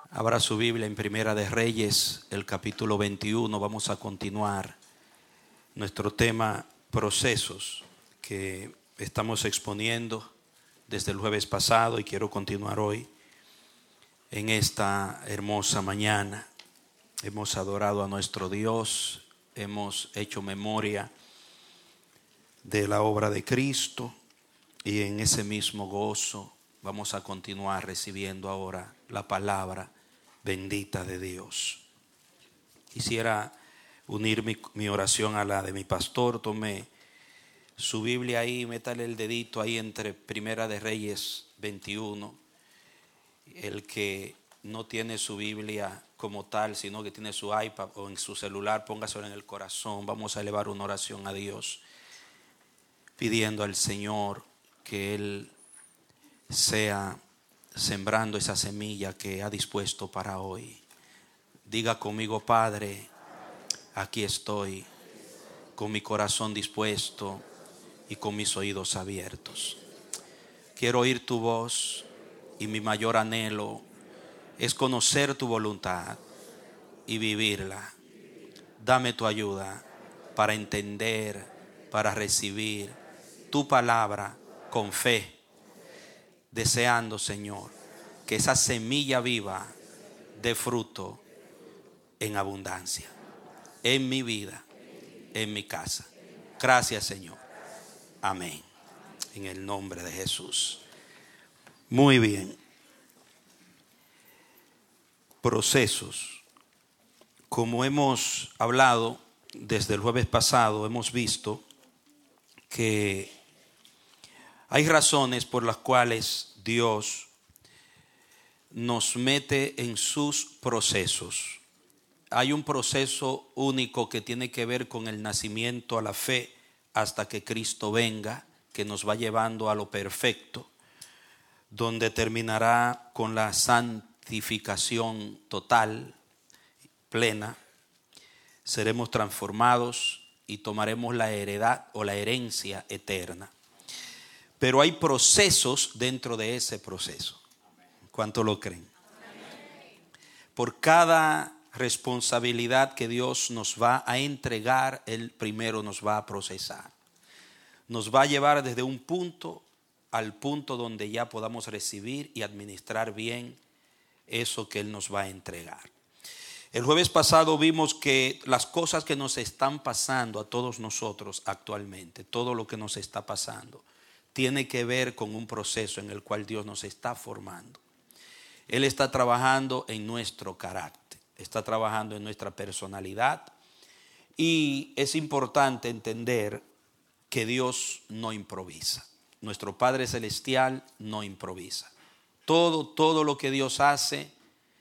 Abra su Biblia en Primera de Reyes, el capítulo 21. Vamos a continuar nuestro tema procesos que estamos exponiendo desde el jueves pasado y quiero continuar hoy en esta hermosa mañana. Hemos adorado a nuestro Dios, hemos hecho memoria de la obra de Cristo y en ese mismo gozo vamos a continuar recibiendo ahora la palabra bendita de Dios. Quisiera unir mi oración a la de mi pastor. Tome su Biblia ahí, métale el dedito ahí entre Primera de Reyes 21. El que no tiene su Biblia como tal, sino que tiene su iPad o en su celular, póngaselo en el corazón. Vamos a elevar una oración a Dios, pidiendo al Señor que Él sea sembrando esa semilla que ha dispuesto para hoy. Diga conmigo: Padre, aquí estoy con mi corazón dispuesto y con mis oídos abiertos. Quiero oír tu voz y mi mayor anhelo es conocer tu voluntad y vivirla. Dame tu ayuda para entender, para recibir tu palabra con fe, deseando, Señor, que esa semilla viva dé fruto en abundancia en mi vida, en mi casa. Gracias, Señor. Amén. En el nombre de Jesús. Muy bien. Procesos. Como hemos hablado desde el jueves pasado, hemos visto que hay razones por las cuales Dios nos mete en sus procesos. Hay un proceso único que tiene que ver con el nacimiento a la fe hasta que Cristo venga, que nos va llevando a lo perfecto, donde terminará con la santificación total, plena. Seremos transformados y tomaremos la heredad o la herencia eterna. Pero hay procesos dentro de ese proceso. ¿Cuánto lo creen? Por cada responsabilidad que Dios nos va a entregar, Él primero nos va a procesar. Nos va a llevar desde un punto al punto donde ya podamos recibir y administrar bien eso que Él nos va a entregar. El jueves pasado vimos que las cosas que nos están pasando a todos nosotros actualmente, todo lo que nos está pasando, tiene que ver con un proceso en el cual Dios nos está formando. Él está trabajando en nuestro carácter, está trabajando en nuestra personalidad, y es importante entender que Dios no improvisa. Nuestro Padre Celestial no improvisa. Todo lo que Dios hace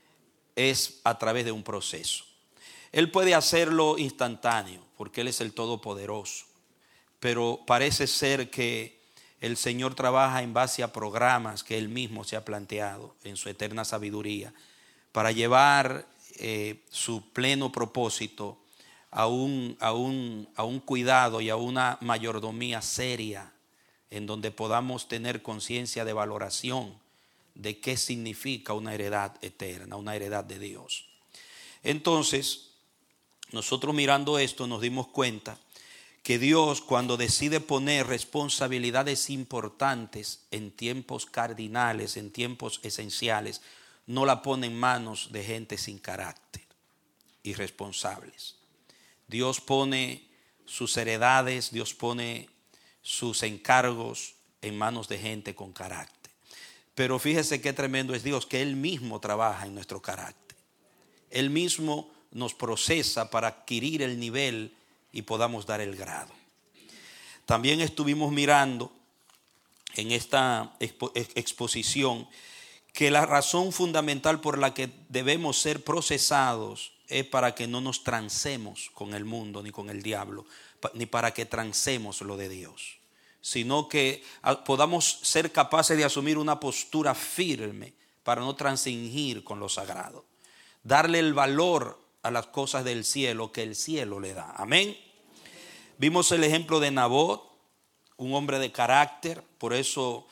es a través de un proceso. Él puede hacerlo instantáneo porque Él es el Todopoderoso, pero parece ser que el Señor trabaja en base a programas que Él mismo se ha planteado en su eterna sabiduría para llevar su pleno propósito a un cuidado y a una mayordomía seria, en donde podamos tener conciencia de valoración de qué significa una heredad eterna, una heredad de Dios. Entonces, nosotros mirando esto nos dimos cuenta que Dios, cuando decide poner responsabilidades importantes en tiempos cardinales, en tiempos esenciales, no la pone en manos de gente sin carácter, irresponsables. Dios pone sus heredades, Dios pone sus encargos en manos de gente con carácter. Pero fíjese qué tremendo es Dios, que Él mismo trabaja en nuestro carácter. Él mismo nos procesa para adquirir el nivel y podamos dar el grado. También estuvimos mirando en esta exposición que la razón fundamental por la que debemos ser procesados es para que no nos transemos con el mundo ni con el diablo, ni para que transemos lo de Dios, sino que podamos ser capaces de asumir una postura firme para no transigir con lo sagrado, darle el valor a las cosas del cielo que el cielo le da. Amén. Vimos el ejemplo de Nabot, un hombre de carácter. Por eso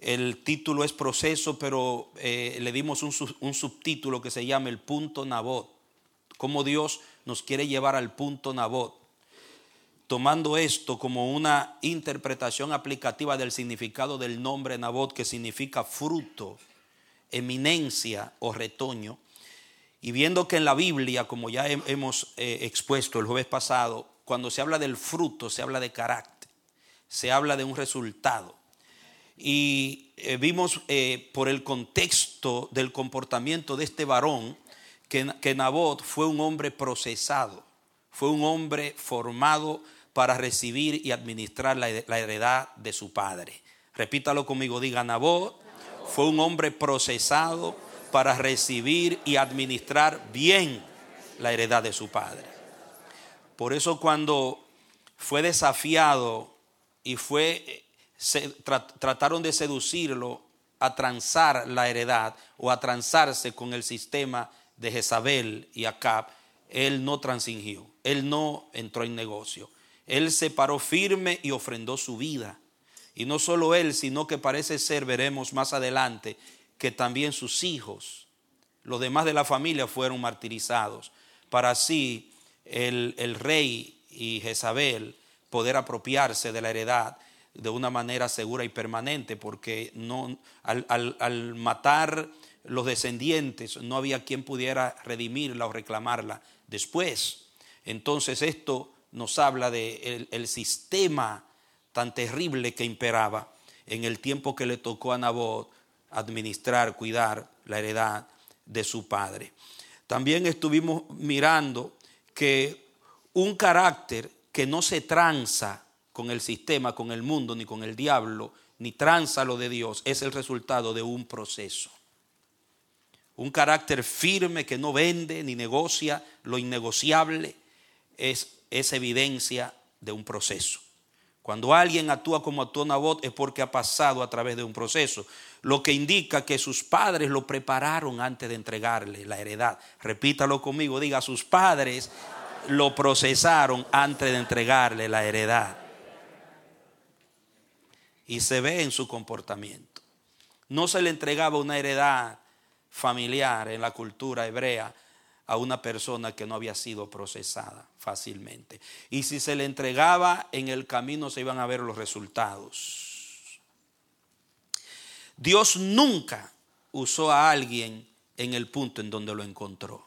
El título es Proceso, pero le dimos un subtítulo que se llama El punto Nabot. Cómo Dios nos quiere llevar al punto Nabot, tomando esto como una interpretación aplicativa del significado del nombre Nabot, que significa fruto, eminencia o retoño. Y viendo que en la Biblia, como ya hemos expuesto el jueves pasado, cuando se habla del fruto, se habla de carácter, se habla de un resultado. Y vimos por el contexto del comportamiento de este varón que Nabot fue un hombre procesado, fue un hombre formado para recibir y administrar la heredad de su padre. Repítalo conmigo, diga: Nabot fue un hombre procesado para recibir y administrar bien la heredad de su padre. Por eso cuando fue desafiado y trataron de seducirlo a transar la heredad o a transarse con el sistema de Jezabel y Acab, él no transigió, él no entró en negocio. Él se paró firme y ofrendó su vida. Y no solo él, sino que parece ser, veremos más adelante, que también sus hijos, los demás de la familia, fueron martirizados, para así el rey y Jezabel poder apropiarse de la heredad de una manera segura y permanente, porque al matar los descendientes no había quien pudiera redimirla o reclamarla después. Entonces esto nos habla de el sistema tan terrible que imperaba en el tiempo que le tocó a Nabot administrar, cuidar la heredad de su padre. También estuvimos mirando que un carácter que no se tranza con el sistema, con el mundo, ni con el diablo, ni tranza lo de Dios, es el resultado de un proceso. Un carácter firme que no vende ni negocia lo innegociable es evidencia de un proceso. Cuando alguien actúa como actuó Nabot es porque ha pasado a través de un proceso, lo que indica que sus padres lo prepararon antes de entregarle la heredad. Repítalo conmigo, diga: sus padres lo procesaron antes de entregarle la heredad. Y se ve en su comportamiento. No se le entregaba una heredad familiar en la cultura hebrea a una persona que no había sido procesada fácilmente. Y si se le entregaba, en el camino se iban a ver los resultados. Dios nunca usó a alguien en el punto en donde lo encontró.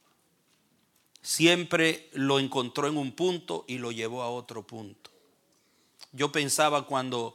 Siempre lo encontró en un punto y lo llevó a otro punto. Yo pensaba cuando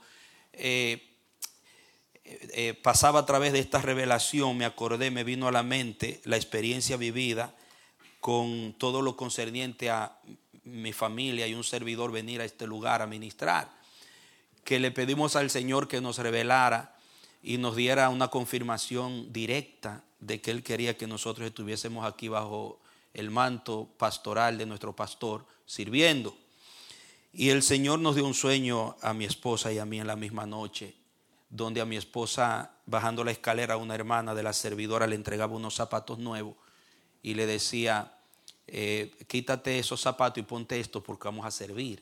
pasaba a través de esta revelación, me vino a la mente la experiencia vivida con todo lo concerniente a mi familia y un servidor venir a este lugar a ministrar, que le pedimos al Señor que nos revelara y nos diera una confirmación directa de que Él quería que nosotros estuviésemos aquí bajo el manto pastoral de nuestro pastor, sirviendo. Y el Señor nos dio un sueño a mi esposa y a mí en la misma noche, donde a mi esposa, bajando la escalera, a una hermana de la servidora le entregaba unos zapatos nuevos y le decía: quítate esos zapatos y ponte estos porque vamos a servir.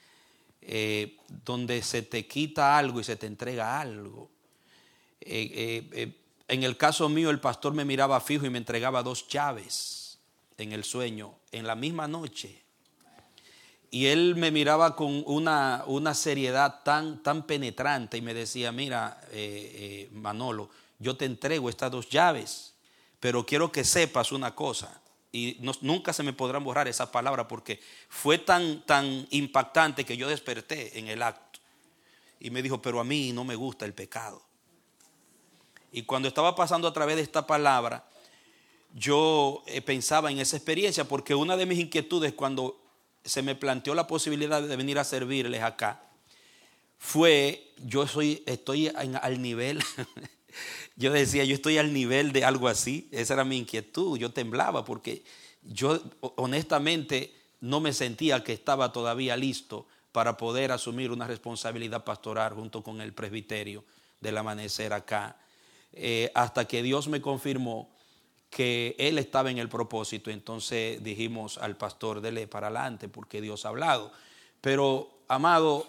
Donde se te quita algo y se te entrega algo. En el caso mío, el pastor me miraba fijo y me entregaba 2 llaves en el sueño, en la misma noche. Y él me miraba con una seriedad tan penetrante y me decía: mira, Manolo, yo te entrego estas 2 llaves, pero quiero que sepas una cosa. Y nunca se me podrán borrar esa palabra porque fue tan impactante que yo desperté en el acto. Y me dijo: pero a mí no me gusta el pecado. Y cuando estaba pasando a través de esta palabra, yo pensaba en esa experiencia, porque una de mis inquietudes cuando se me planteó la posibilidad de venir a servirles acá fue: estoy al nivel. Yo decía, yo estoy al nivel de algo así. Esa era mi inquietud. Yo temblaba porque yo honestamente no me sentía que estaba todavía listo para poder asumir una responsabilidad pastoral junto con el presbiterio del Amanecer acá, hasta que Dios me confirmó que él estaba en el propósito. Entonces dijimos al pastor: dele para adelante porque Dios ha hablado. Pero, amado,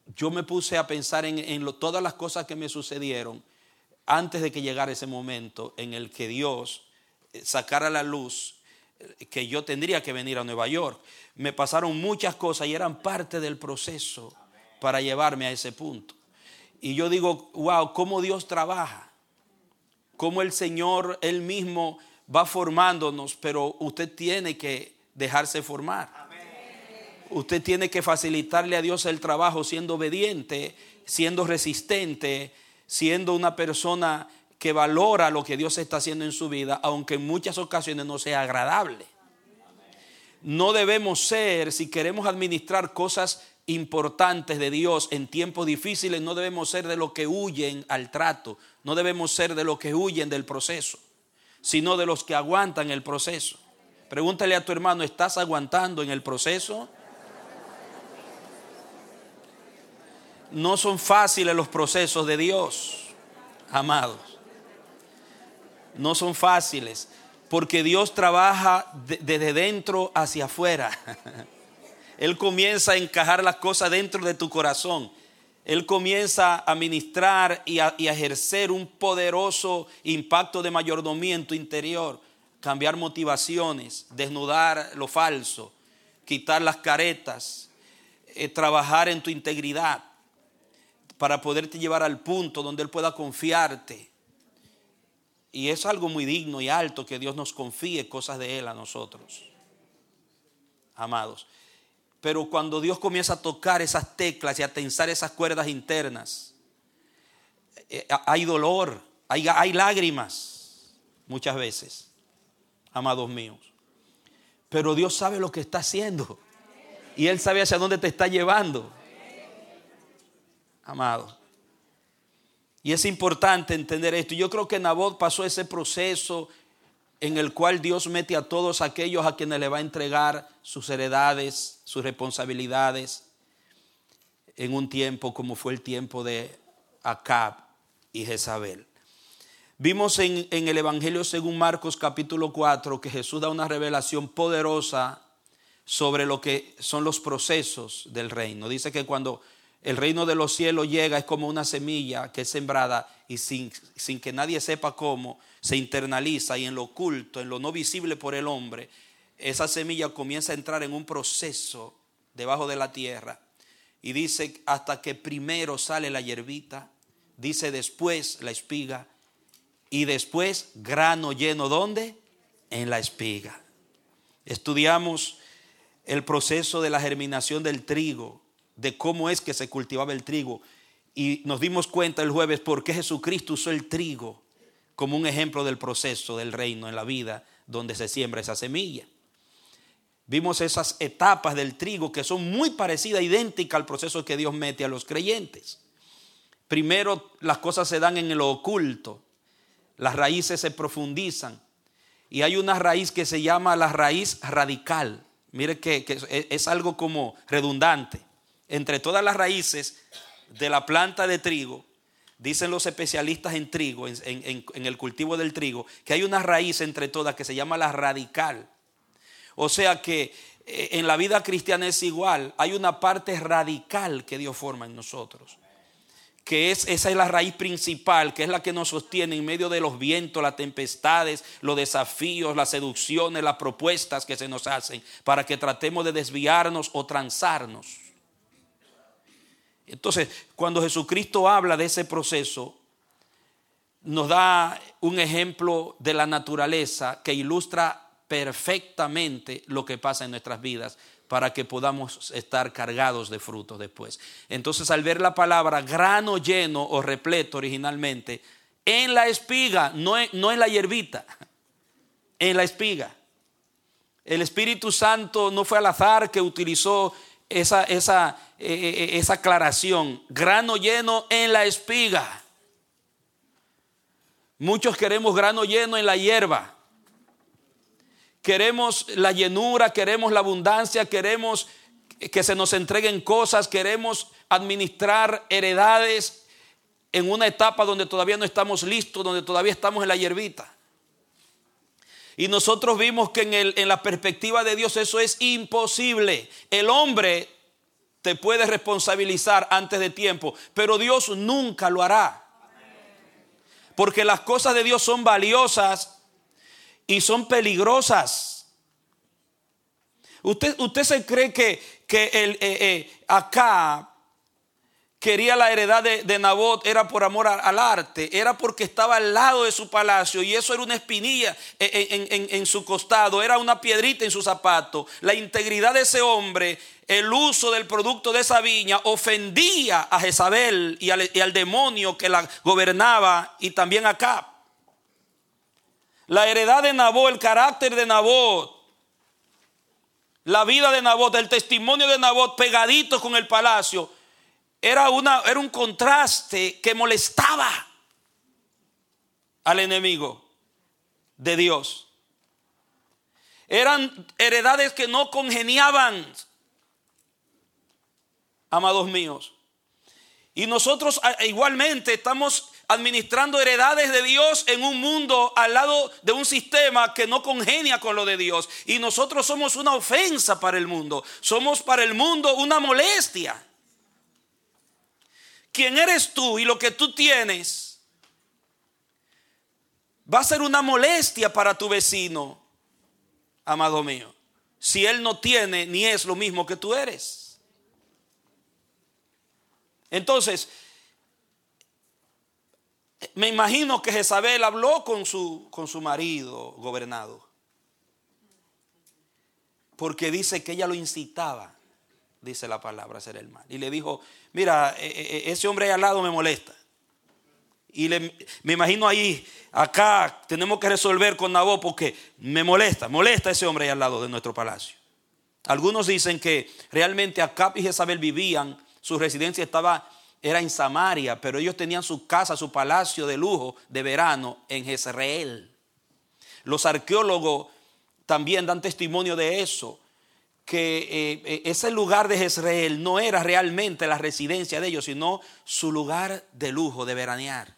yo me puse a pensar todas las cosas que me sucedieron antes de que llegara ese momento en el que Dios sacara a la luz que yo tendría que venir a Nueva York. Me pasaron muchas cosas y eran parte del proceso para llevarme a ese punto. Y yo digo, wow, cómo Dios trabaja, cómo el Señor Él mismo va formándonos, pero usted tiene que dejarse formar. Usted tiene que facilitarle a Dios el trabajo siendo obediente, siendo resistente, siendo una persona que valora lo que Dios está haciendo en su vida, aunque en muchas ocasiones no sea agradable. No debemos ser, si queremos administrar cosas importantes de Dios en tiempos difíciles, no debemos ser de los que huyen al trato, no debemos ser de los que huyen del proceso, sino de los que aguantan el proceso. Pregúntale a tu hermano, ¿estás aguantando en el proceso? No son fáciles los procesos de Dios, amados. No son fáciles, porque Dios trabaja desde dentro hacia afuera. Él comienza a encajar las cosas dentro de tu corazón. Él comienza a ministrar y a ejercer un poderoso impacto de mayordomía en tu interior. Cambiar motivaciones, desnudar lo falso, quitar las caretas, trabajar en tu integridad para poderte llevar al punto donde Él pueda confiarte. Y es algo muy digno y alto que Dios nos confíe cosas de Él a nosotros, amados. Pero cuando Dios comienza a tocar esas teclas y a tensar esas cuerdas internas, hay dolor, hay lágrimas muchas veces, amados míos. Pero Dios sabe lo que está haciendo y Él sabe hacia dónde te está llevando, amado. Y es importante entender esto. Yo creo que Nabot pasó ese proceso en el cual Dios mete a todos aquellos a quienes le va a entregar sus heredades, sus responsabilidades, en un tiempo como fue el tiempo de Acab y Jezabel. Vimos en el Evangelio según Marcos capítulo 4 que Jesús da una revelación poderosa sobre lo que son los procesos del reino. Dice que cuando el reino de los cielos llega es como una semilla que es sembrada y sin que nadie sepa cómo se internaliza, y en lo oculto, en lo no visible por el hombre, esa semilla comienza a entrar en un proceso debajo de la tierra. Y dice hasta que primero sale la hierbita, dice después la espiga y después grano lleno. ¿Dónde? En la espiga. Estudiamos el proceso de la germinación del trigo, de cómo es que se cultivaba el trigo, y nos dimos cuenta el jueves por qué Jesucristo usó el trigo como un ejemplo del proceso del reino en la vida donde se siembra esa semilla. Vimos esas etapas del trigo que son muy parecidas, idénticas al proceso que Dios mete a los creyentes. Primero las cosas se dan en lo oculto, las raíces se profundizan y hay una raíz que se llama la raíz radical. Mire que es algo como redundante. Entre todas las raíces de la planta de trigo, dicen los especialistas en trigo, en el cultivo del trigo, que hay una raíz entre todas que se llama la radical. O sea que en la vida cristiana es igual, hay una parte radical que Dios forma en nosotros, que esa es la raíz principal, que es la que nos sostiene en medio de los vientos, las tempestades, los desafíos, las seducciones, las propuestas que se nos hacen para que tratemos de desviarnos o transarnos. Entonces, cuando Jesucristo habla de ese proceso, nos da un ejemplo de la naturaleza que ilustra perfectamente lo que pasa en nuestras vidas para que podamos estar cargados de frutos después. Entonces, al ver la palabra grano lleno o repleto originalmente, en la espiga, no en la hierbita, en la espiga. El Espíritu Santo no fue al azar que utilizó esa aclaración, grano lleno en la espiga. Muchos queremos grano lleno en la hierba. Queremos la llenura, queremos la abundancia, queremos que se nos entreguen cosas, queremos administrar heredades en una etapa donde todavía no estamos listos, donde todavía estamos en la hierbita. Y nosotros vimos que en la perspectiva de Dios eso es imposible. El hombre te puede responsabilizar antes de tiempo, pero Dios nunca lo hará. Porque las cosas de Dios son valiosas y son peligrosas. Usted se cree que Acab quería la heredad de Nabot, era por amor al arte, era porque estaba al lado de su palacio y eso era una espinilla en su costado, era una piedrita en su zapato. La integridad de ese hombre, el uso del producto de esa viña ofendía a Jezabel y al demonio que la gobernaba, y también a Acab. La heredad de Nabot, el carácter de Nabot, la vida de Nabot, el testimonio de Nabot pegaditos con el palacio, era un contraste que molestaba al enemigo de Dios. Eran heredades que no congeniaban, amados míos. Y nosotros igualmente estamos administrando heredades de Dios en un mundo al lado de un sistema que no congenia con lo de Dios. Y nosotros somos una ofensa para el mundo. Somos para el mundo una molestia. ¿Quién eres tú y lo que tú tienes va a ser una molestia para tu vecino, amado mío, si él no tiene ni es lo mismo que tú eres? Entonces, me imagino que Jezabel habló con su marido gobernado, porque dice que ella lo incitaba, dice la palabra, a hacer el mal. Y le dijo: mira, ese hombre ahí al lado me molesta. Y me imagino ahí, acá tenemos que resolver con Nabot porque me molesta ese hombre ahí al lado de nuestro palacio. Algunos dicen que realmente Acab y Jezabel vivían, su residencia era en Samaria, pero ellos tenían su casa, su palacio de lujo de verano en Jezreel. Los arqueólogos también dan testimonio de eso, que ese lugar de Jezreel no era realmente la residencia de ellos, sino su lugar de lujo, de veranear.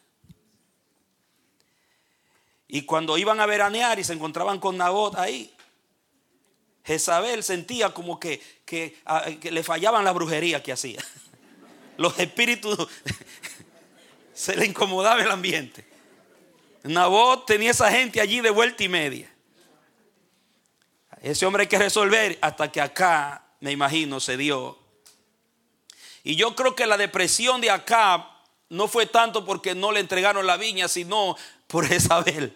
Y cuando iban a veranear y se encontraban con Nabot ahí, Jezabel sentía como que le fallaban las brujerías que hacía. Los espíritus, se le incomodaba el ambiente. Nabot tenía esa gente allí de vuelta y media. Ese hombre hay que resolver, hasta que acá, me imagino, se dio. Y yo creo que la depresión de Acab no fue tanto porque no le entregaron la viña, sino por Jezabel.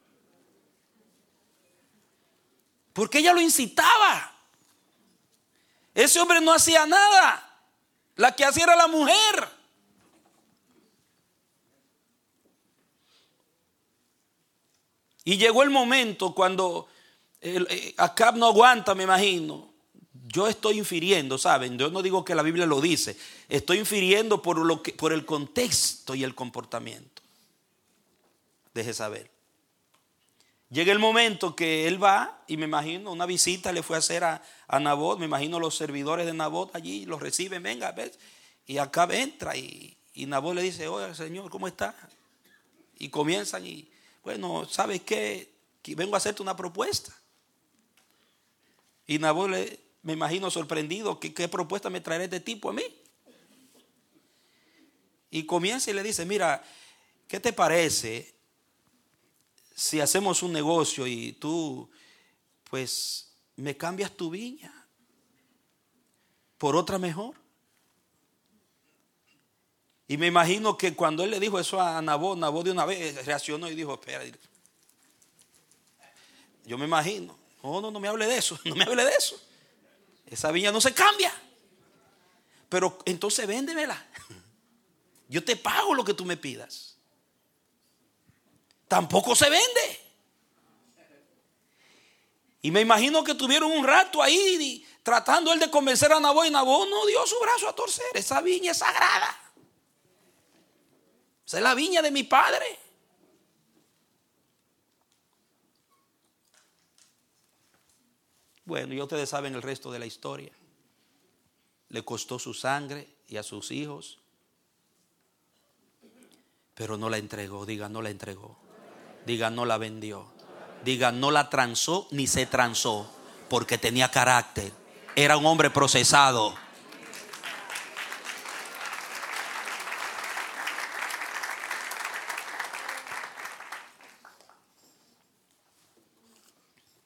Porque ella lo incitaba. Ese hombre no hacía nada. La que hacía era la mujer. Y llegó el momento cuando Acab no aguanta, me imagino. Yo estoy infiriendo, ¿saben? Yo no digo que la Biblia lo dice. Estoy infiriendo por el contexto y el comportamiento de Jezabel. Llega el momento que él va, y me imagino una visita le fue a hacer a Nabot. Me imagino los servidores de Nabot allí los reciben, venga, ¿ves? Y Acab entra y Nabot le dice: oye, señor, ¿cómo está? Y comienzan y, bueno, ¿sabes qué? Que vengo a hacerte una propuesta. Y Nabot me imagino sorprendido: ¿qué propuesta me traerá este tipo a mí? Y comienza y le dice: mira, ¿qué te parece si hacemos un negocio y tú, pues, me cambias tu viña por otra mejor? Y me imagino que cuando él le dijo eso a Nabot de una vez reaccionó y dijo: espera, yo me imagino, no me hable de eso, no me hable de eso. Esa viña no se cambia. Pero entonces véndemela. Yo te pago lo que tú me pidas. Tampoco se vende. Y me imagino que tuvieron un rato ahí tratando él de convencer a Nabot, y Nabot no dio su brazo a torcer. Esa viña es sagrada. Esa es la viña de mi padre. Bueno, y ustedes saben el resto de la historia. Le costó su sangre y a sus hijos, pero no la entregó. Diga, no la entregó. Diga, no la vendió. Diga, no la transó ni se transó, porque tenía carácter. Era un hombre procesado.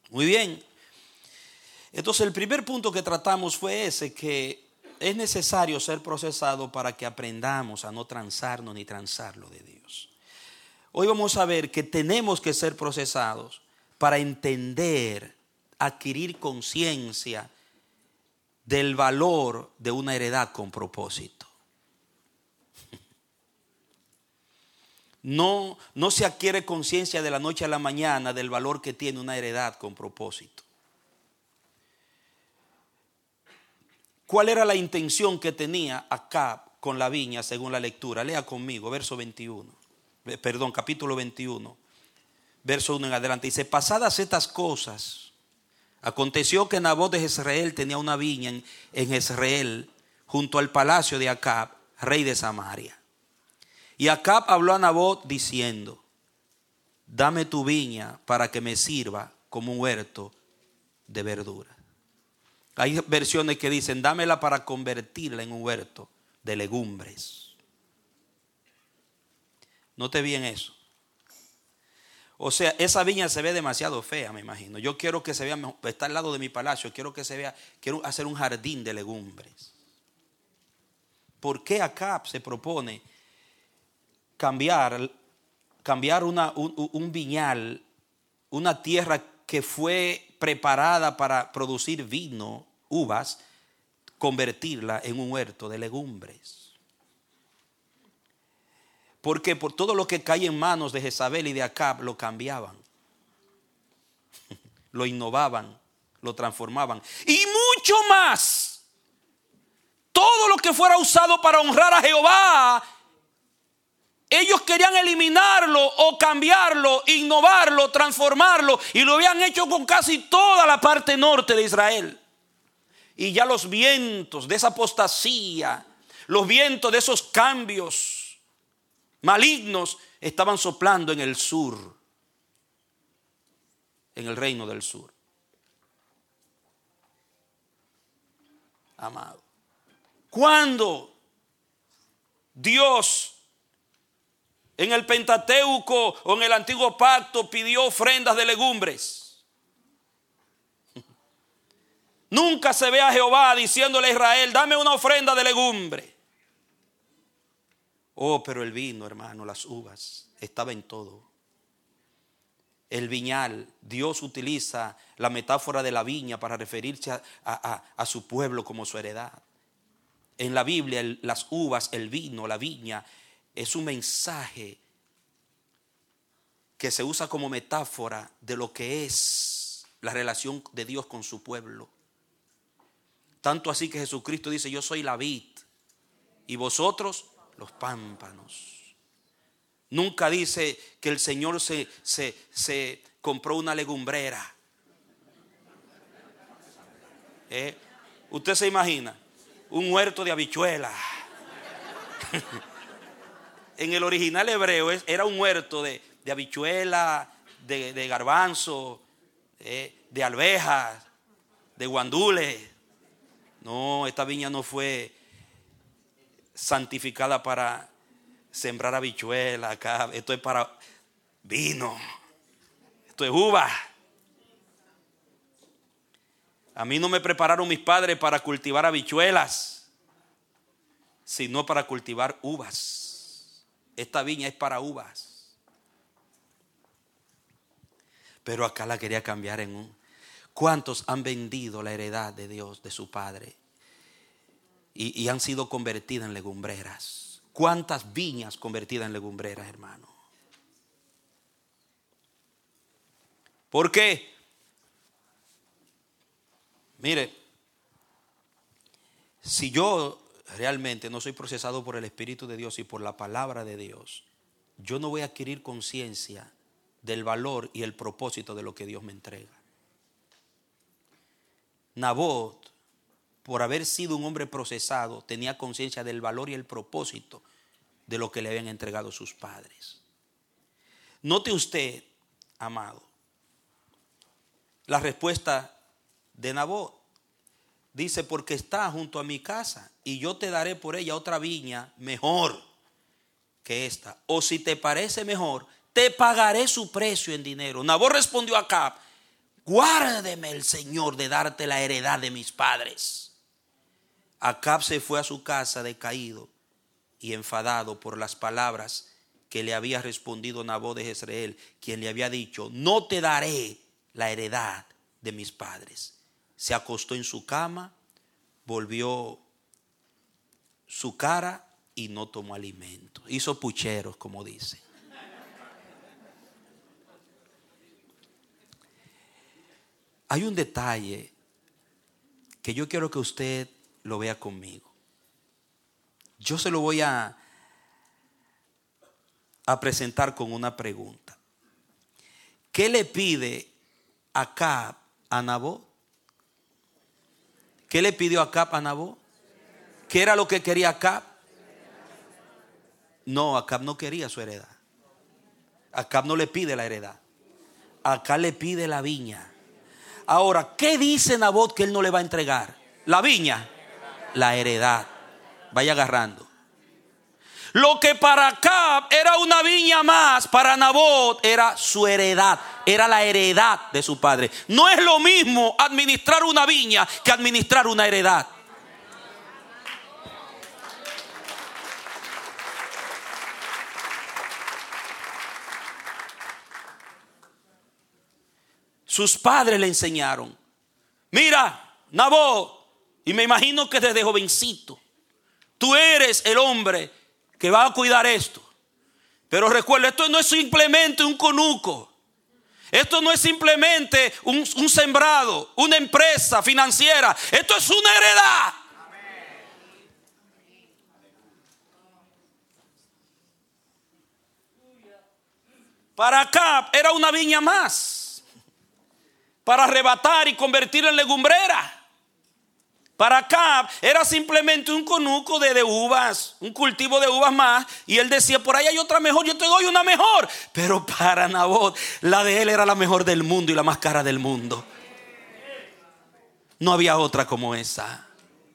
Muy bien. Entonces el primer punto que tratamos fue ese, que es necesario ser procesado para que aprendamos a no transarnos ni transarlo de Dios. Hoy vamos a ver que tenemos que ser procesados para entender, adquirir conciencia del valor de una heredad con propósito. No se adquiere conciencia de la noche a la mañana del valor que tiene una heredad con propósito. ¿Cuál era la intención que tenía Acab con la viña según la lectura? Lea conmigo, capítulo 21, verso 1 en adelante. Dice: pasadas estas cosas, aconteció que Nabot de Jezreel tenía una viña en Jezreel, junto al palacio de Acab, rey de Samaria. Y Acab habló a Nabot diciendo: dame tu viña para que me sirva como un huerto de verdura. Hay versiones que dicen: dámela para convertirla en un huerto de legumbres. Note bien eso. O sea, esa viña se ve demasiado fea, me imagino. Yo quiero que se vea mejor, está al lado de mi palacio, quiero hacer un jardín de legumbres. ¿Por qué Acab se propone cambiar un viñal, una tierra que fue preparada para producir vino, uvas, convertirla en un huerto de legumbres? Porque por todo lo que cae en manos de Jezabel y de Acab lo cambiaban, lo innovaban, lo transformaban. Y mucho más, todo lo que fuera usado para honrar a Jehová, ellos querían eliminarlo o cambiarlo, innovarlo, transformarlo, y lo habían hecho con casi toda la parte norte de Israel. Y ya los vientos de esa apostasía, los vientos de esos cambios malignos estaban soplando en el sur, en el reino del sur. Amado, cuando Dios en el Pentateuco o en el Antiguo Pacto pidió ofrendas de legumbres, nunca se ve a Jehová diciéndole a Israel: dame una ofrenda de legumbre. Oh, pero el vino, hermano, las uvas, estaba en todo. El viñal, Dios utiliza la metáfora de la viña para referirse a su pueblo como su heredad. En la Biblia, las uvas, el vino, la viña, es un mensaje que se usa como metáfora de lo que es la relación de Dios con su pueblo. Tanto así que Jesucristo dice: yo soy la vid y vosotros los pámpanos. Nunca dice que el Señor se compró una legumbrera. Usted se imagina un huerto de habichuelas. En el original hebreo era un huerto de habichuela, de garbanzo, de alvejas, de guandules. No, esta viña no fue santificada para sembrar habichuela acá. Esto es para vino, esto es uva. A mí no me prepararon mis padres para cultivar habichuelas, sino para cultivar uvas. Esta viña es para uvas. Pero acá la quería cambiar en un... ¿Cuántos han vendido la heredad de Dios, de su Padre, y han sido convertidas en legumbreras? ¿Cuántas viñas convertidas en legumbreras, hermano? ¿Por qué? Mire, si yo realmente no soy procesado por el Espíritu de Dios y por la palabra de Dios, yo no voy a adquirir conciencia del valor y el propósito de lo que Dios me entrega. Nabot, por haber sido un hombre procesado, tenía conciencia del valor y el propósito de lo que le habían entregado sus padres. Note usted, amado, la respuesta de Nabot. Dice: porque está junto a mi casa y yo te daré por ella otra viña mejor que esta. O si te parece mejor, te pagaré su precio en dinero. Nabot respondió a Acab: guárdeme el Señor de darte la heredad de mis padres. Acab se fue a su casa decaído y enfadado por las palabras que le había respondido Nabot de Jezreel, quien le había dicho: no te daré la heredad de mis padres. Se acostó en su cama, volvió su cara y no tomó alimento. Hizo pucheros, como dice. Hay un detalle que yo quiero que usted lo vea conmigo. Yo se lo voy a presentar con una pregunta. ¿Qué le pide Acab a Nabot? ¿Qué le pidió Acab a Nabot? ¿Qué era lo que quería Acab? No, Acab no quería su heredad. Acab no le pide la heredad. Acab le pide la viña. Ahora, ¿qué dice Nabot que él no le va a entregar? La viña, la heredad. Vaya agarrando. Lo que para Acab era una viña más, para Nabot era su heredad. Era la heredad de su padre. No es lo mismo administrar una viña que administrar una heredad. Sus padres le enseñaron: mira, Nabot, y me imagino que desde jovencito, tú eres el hombre que va a cuidar esto. Pero recuerda, esto no es simplemente un conuco. Esto no es simplemente un sembrado, una empresa financiera. Esto es una heredad. Para Acab era una viña más, para arrebatar y convertir en legumbrera. Para Acab era simplemente un conuco de uvas, un cultivo de uvas más. Y él decía: por ahí hay otra mejor, yo te doy una mejor. Pero para Nabot, la de él era la mejor del mundo y la más cara del mundo. No había otra como esa.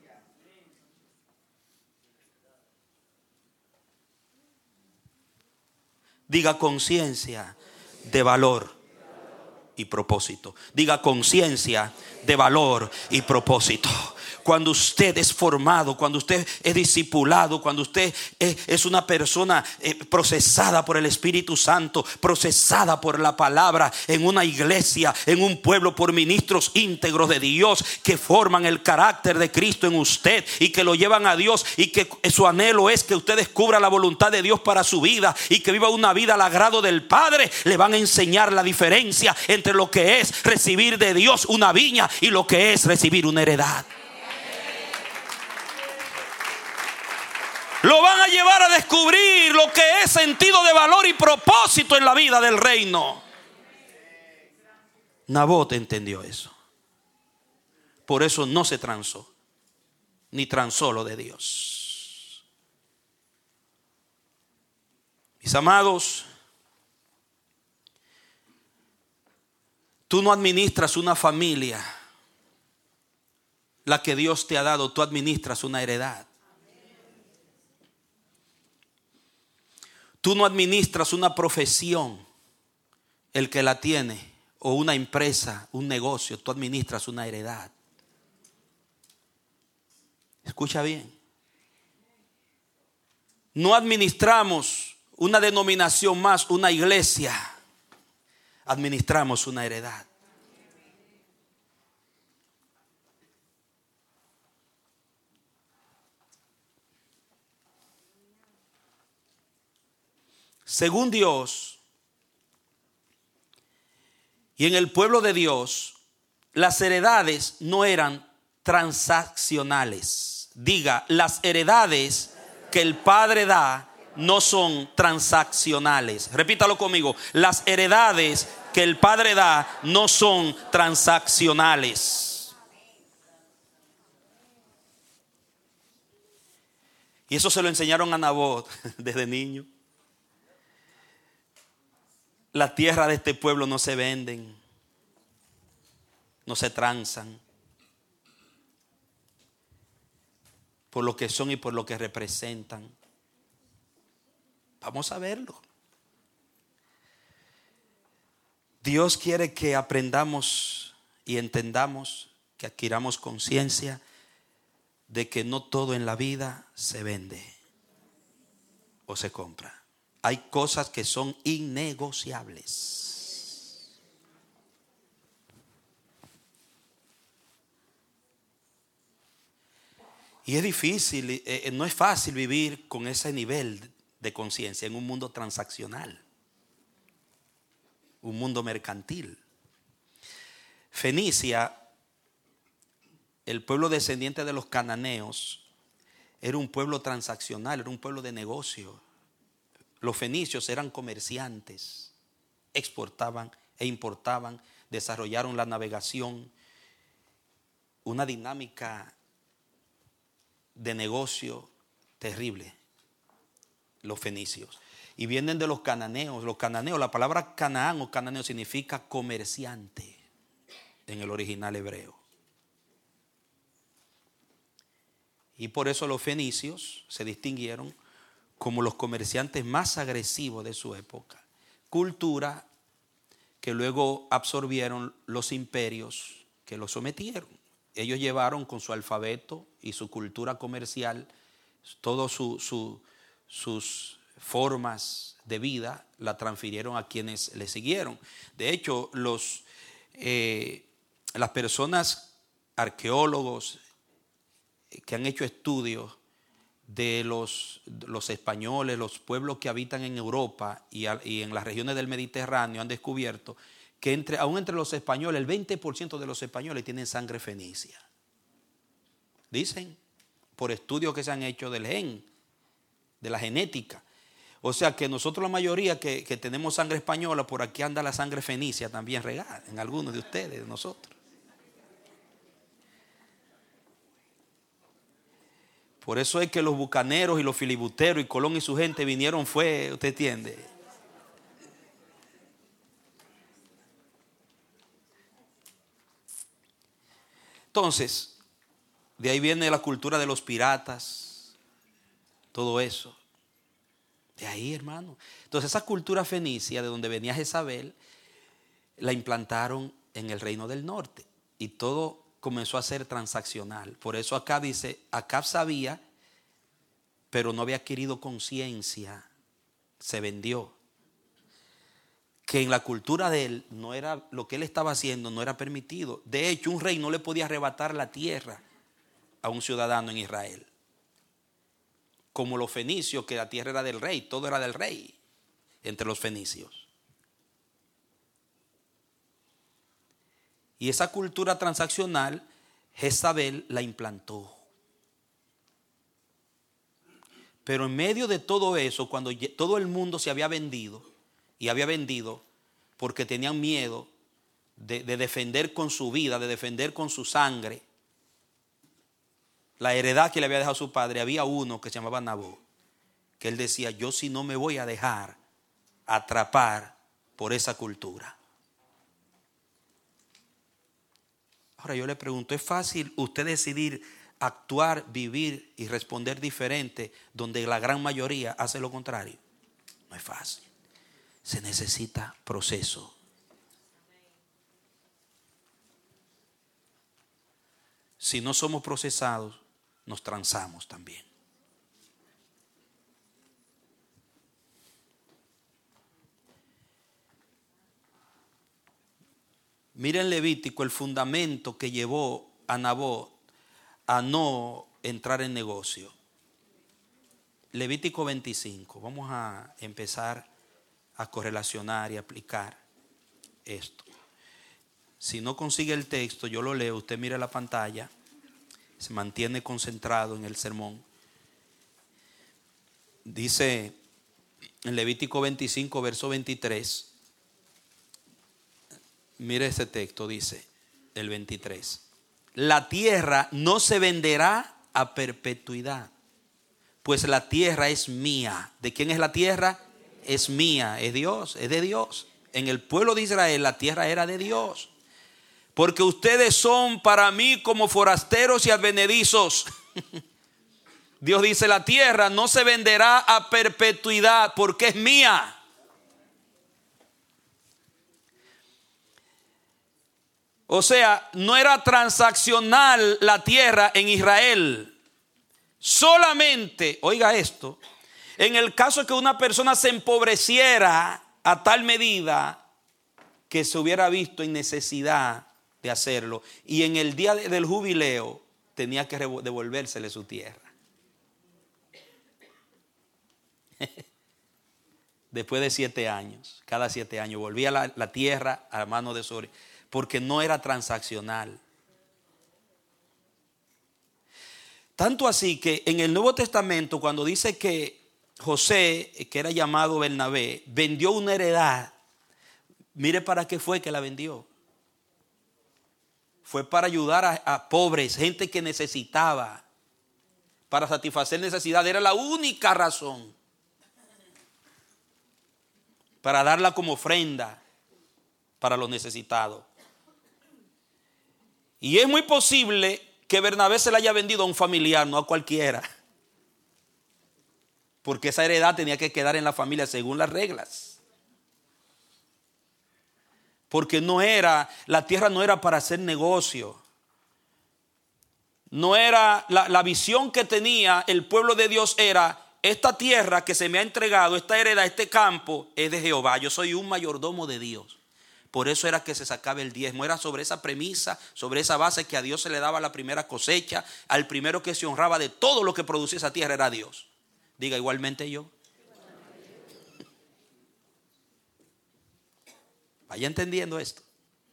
Diga: conciencia de valor y propósito. Diga: conciencia de valor y propósito. Cuando usted es formado, cuando usted es discipulado, cuando usted es una persona procesada por el Espíritu Santo, procesada por la palabra, en una iglesia, en un pueblo, por ministros íntegros de Dios que forman el carácter de Cristo en usted y que lo llevan a Dios, y que su anhelo es que usted descubra la voluntad de Dios para su vida y que viva una vida al agrado del Padre, le van a enseñar la diferencia entre lo que es recibir de Dios una viña y lo que es recibir una heredad. Lo van a llevar a descubrir lo que es sentido de valor y propósito en la vida del reino. Nabot entendió eso. Por eso no se transó, ni transó lo de Dios. Mis amados, tú no administras una familia, la que Dios te ha dado, tú administras una heredad. Tú no administras una profesión, el que la tiene, o una empresa, un negocio. Tú administras una heredad. Escucha bien. No administramos una denominación más, una iglesia. Administramos una heredad. Según Dios y en el pueblo de Dios, las heredades no eran transaccionales. Diga: las heredades que el Padre da no son transaccionales. Repítalo conmigo: las heredades que el Padre da no son transaccionales. Y eso se lo enseñaron a Nabot desde niño. La tierra de este pueblo no se venden, no se transan, por lo que son y por lo que representan. Vamos a verlo. Dios quiere que aprendamos y entendamos, que adquiramos conciencia de que no todo en la vida se vende o se compra. Hay cosas que son innegociables. Y es difícil, no es fácil vivir con ese nivel de conciencia en un mundo transaccional, un mundo mercantil. Fenicia, el pueblo descendiente de los cananeos, era un pueblo transaccional, era un pueblo de negocio. Los fenicios eran comerciantes, exportaban e importaban, desarrollaron la navegación, una dinámica de negocio terrible, los fenicios. Y vienen de los cananeos. Los cananeos, la palabra Canaán o cananeo significa comerciante en el original hebreo. Y por eso los fenicios se distinguieron como los comerciantes más agresivos de su época. Cultura que luego absorbieron los imperios que los sometieron. Ellos llevaron con su alfabeto y su cultura comercial, todas sus formas de vida, la transfirieron a quienes le siguieron. De hecho, las personas, arqueólogos que han hecho estudios de los españoles, los pueblos que habitan en Europa y en las regiones del Mediterráneo, han descubierto que aún entre los españoles, el 20% de los españoles tienen sangre fenicia. Dicen, por estudios que se han hecho del gen, de la genética. O sea que nosotros la mayoría que tenemos sangre española, por aquí anda la sangre fenicia también regada, en algunos de ustedes, de nosotros. Por eso es que los bucaneros y los filibusteros y Colón y su gente vinieron usted entiende. Entonces, de ahí viene la cultura de los piratas, todo eso. De ahí, hermano. Entonces, esa cultura fenicia de donde venía Jezabel, la implantaron en el reino del norte. Y todo comenzó a ser transaccional. Por eso acá dice, Acab sabía, pero no había adquirido conciencia, se vendió. Que en la cultura de él no era lo que él estaba haciendo, no era permitido. De hecho, un rey no le podía arrebatar la tierra a un ciudadano en Israel. Como los fenicios, que la tierra era del rey, todo era del rey entre los fenicios. Y esa cultura transaccional, Jezabel la implantó. Pero en medio de todo eso, cuando todo el mundo se había vendido, y había vendido porque tenían miedo de defender con su vida, de defender con su sangre la heredad que le había dejado su padre, había uno que se llamaba Nabot, que él decía, yo sí no me voy a dejar atrapar por esa cultura. Ahora yo le pregunto, ¿es fácil usted decidir actuar, vivir y responder diferente donde la gran mayoría hace lo contrario? No es fácil. Se necesita proceso. Si no somos procesados, nos transamos también. Miren Levítico, el fundamento que llevó a Nabot a no entrar en negocio. Levítico 25. Vamos a empezar a correlacionar y aplicar esto. Si no consigue el texto, yo lo leo, usted mira la pantalla, se mantiene concentrado en el sermón. Dice en Levítico 25, verso 23, mire ese texto, dice el 23. La tierra no se venderá a perpetuidad, pues la tierra es mía. ¿De quién es la tierra? Es mía, es Dios, es de Dios. En el pueblo de Israel la tierra era de Dios. Porque ustedes son para mí como forasteros y advenedizos. Dios dice, la tierra no se venderá a perpetuidad porque es mía. O sea, no era transaccional la tierra en Israel. Solamente, oiga esto, en el caso que una persona se empobreciera a tal medida que se hubiera visto en necesidad de hacerlo, y en el día del jubileo tenía que devolvérsele su tierra. Después de 7 años, cada 7 años, volvía la tierra a mano de sobre, porque no era transaccional. Tanto así que en el Nuevo Testamento, cuando dice que José, que era llamado Bernabé, vendió una heredad, mire para qué fue que la vendió. Fue para ayudar a pobres, gente que necesitaba, para satisfacer necesidad. Era la única razón. Para darla como ofrenda para los necesitados. Y es muy posible que Bernabé se la haya vendido a un familiar, no a cualquiera. Porque esa heredad tenía que quedar en la familia según las reglas. Porque la tierra no era para hacer negocio. No era, la visión que tenía el pueblo de Dios era: esta tierra que se me ha entregado, esta heredad, este campo es de Jehová. Yo soy un mayordomo de Dios. Por eso era que se sacaba el diezmo. Era sobre esa premisa, sobre esa base, que a Dios se le daba la primera cosecha. Al primero que se honraba de todo lo que producía esa tierra era Dios. Diga, igualmente yo. Vaya entendiendo esto.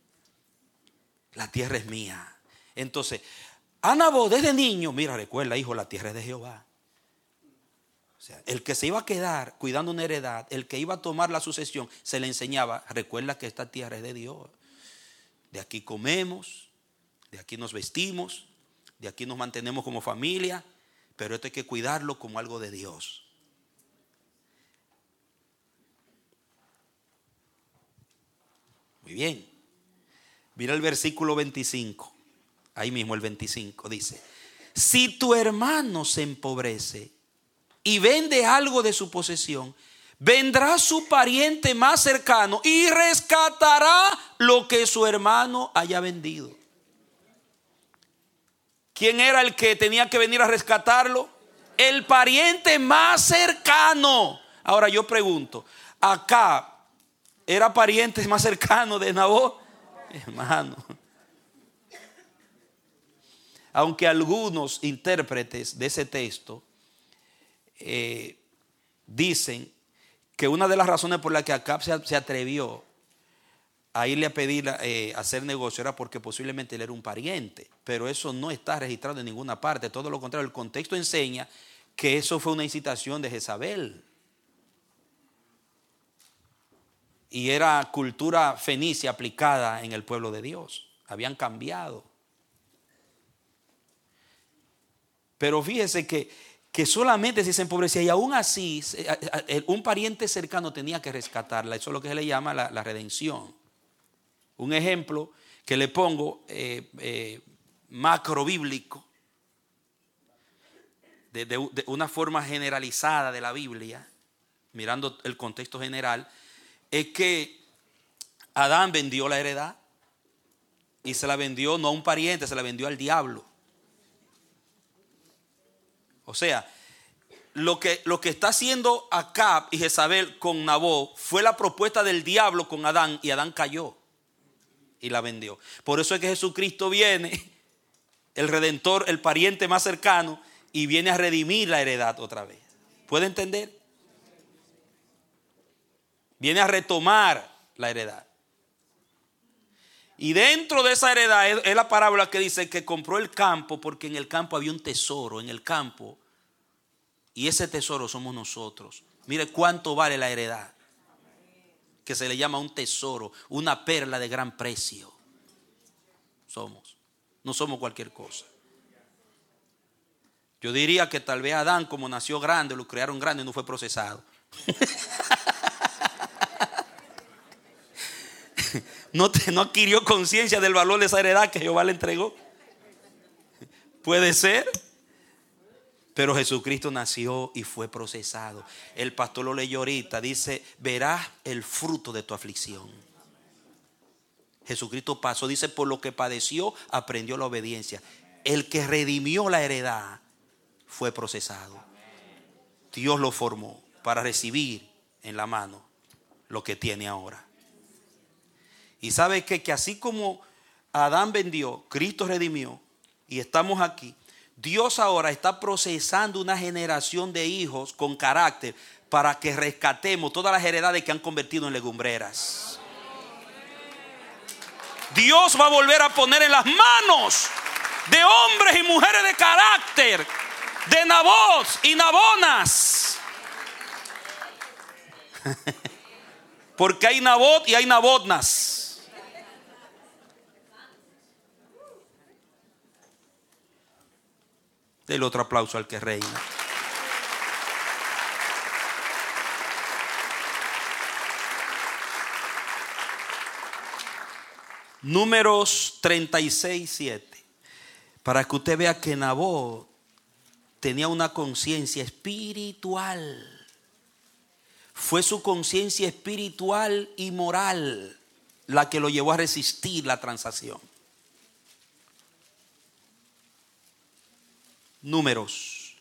La tierra es mía. Entonces, Nabot desde niño, mira, recuerda, hijo, la tierra es de Jehová. O sea, el que se iba a quedar cuidando una heredad, el que iba a tomar la sucesión, se le enseñaba: recuerda que esta tierra es de Dios. De aquí comemos, de aquí nos vestimos, de aquí nos mantenemos como familia, pero esto hay que cuidarlo como algo de Dios. Muy bien. Mira el versículo 25. Ahí mismo el 25 dice: si tu hermano se empobrece y vende algo de su posesión, vendrá su pariente más cercano y rescatará lo que su hermano haya vendido. ¿Quién era el que tenía que venir a rescatarlo? El pariente más cercano. Ahora yo pregunto, ¿Acab era pariente más cercano de Nabot? Hermano. Aunque algunos intérpretes de ese texto dicen que una de las razones por las que Acab se atrevió a irle a pedir hacer negocio era porque posiblemente él era un pariente, pero eso no está registrado en ninguna parte. Todo lo contrario, el contexto enseña que eso fue una incitación de Jezabel, y era cultura fenicia aplicada en el pueblo de Dios. Habían cambiado. Pero fíjese que solamente si se empobrecía, y aún así un pariente cercano tenía que rescatarla. Eso es lo que se le llama la redención. Un ejemplo que le pongo macro bíblico, de una forma generalizada de la Biblia, mirando el contexto general, es que Adán vendió la heredad y se la vendió no a un pariente, se la vendió al diablo. O sea, lo que está haciendo Acab y Jezabel con Nabot fue la propuesta del diablo con Adán, y Adán cayó y la vendió. Por eso es que Jesucristo viene, el Redentor, el pariente más cercano, y viene a redimir la heredad otra vez. ¿Puede entender? Viene a retomar la heredad. Y dentro de esa heredad es la parábola que dice que compró el campo porque en el campo había un tesoro, en el campo, y ese tesoro somos nosotros. Mire cuánto vale la heredad, que se le llama un tesoro, una perla de gran precio. No somos cualquier cosa. Yo diría que tal vez Adán, como nació grande, lo crearon grande y no fue procesado. No adquirió conciencia del valor de esa heredad que Jehová le entregó. Puede ser. Pero Jesucristo nació y fue procesado. El pastor lo leyó ahorita. Dice: verás el fruto de tu aflicción. Jesucristo pasó, dice, por lo que padeció, aprendió la obediencia. El que redimió la heredad fue procesado. Dios lo formó para recibir en la mano lo que tiene ahora. Y sabe que así como Adán vendió, Cristo redimió y estamos aquí, Dios ahora está procesando una generación de hijos con carácter para que rescatemos todas las heredades que han convertido en legumbreras. Dios va a volver a poner en las manos de hombres y mujeres de carácter, de Nabot y Nabonas. Porque hay Nabot y hay Nabotnas. Dele otro aplauso al que reina. Números 36:7. Para que usted vea que Nabot tenía una conciencia espiritual. Fue su conciencia espiritual y moral la que lo llevó a resistir la transacción. Números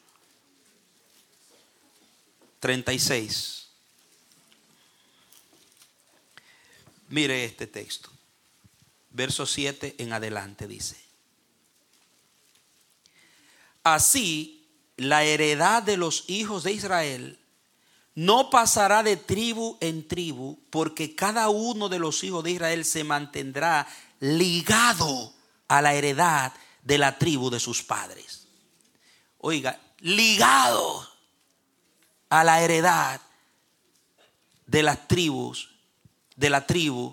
36. Mire este texto. Verso 7 en adelante dice: así la heredad de los hijos de Israel no pasará de tribu en tribu, porque cada uno de los hijos de Israel se mantendrá ligado a la heredad de la tribu de sus padres. Oiga, ligado a la heredad de las tribus, de la tribu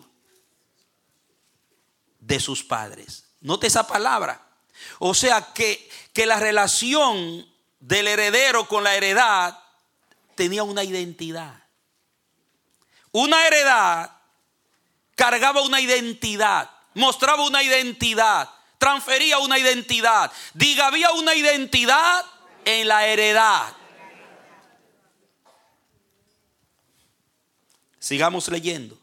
de sus padres. Note esa palabra. O sea que la relación del heredero con la heredad tenía una identidad. Una heredad cargaba una identidad, mostraba una identidad, transfería una identidad. Diga, había una identidad en la heredad. Sigamos leyendo.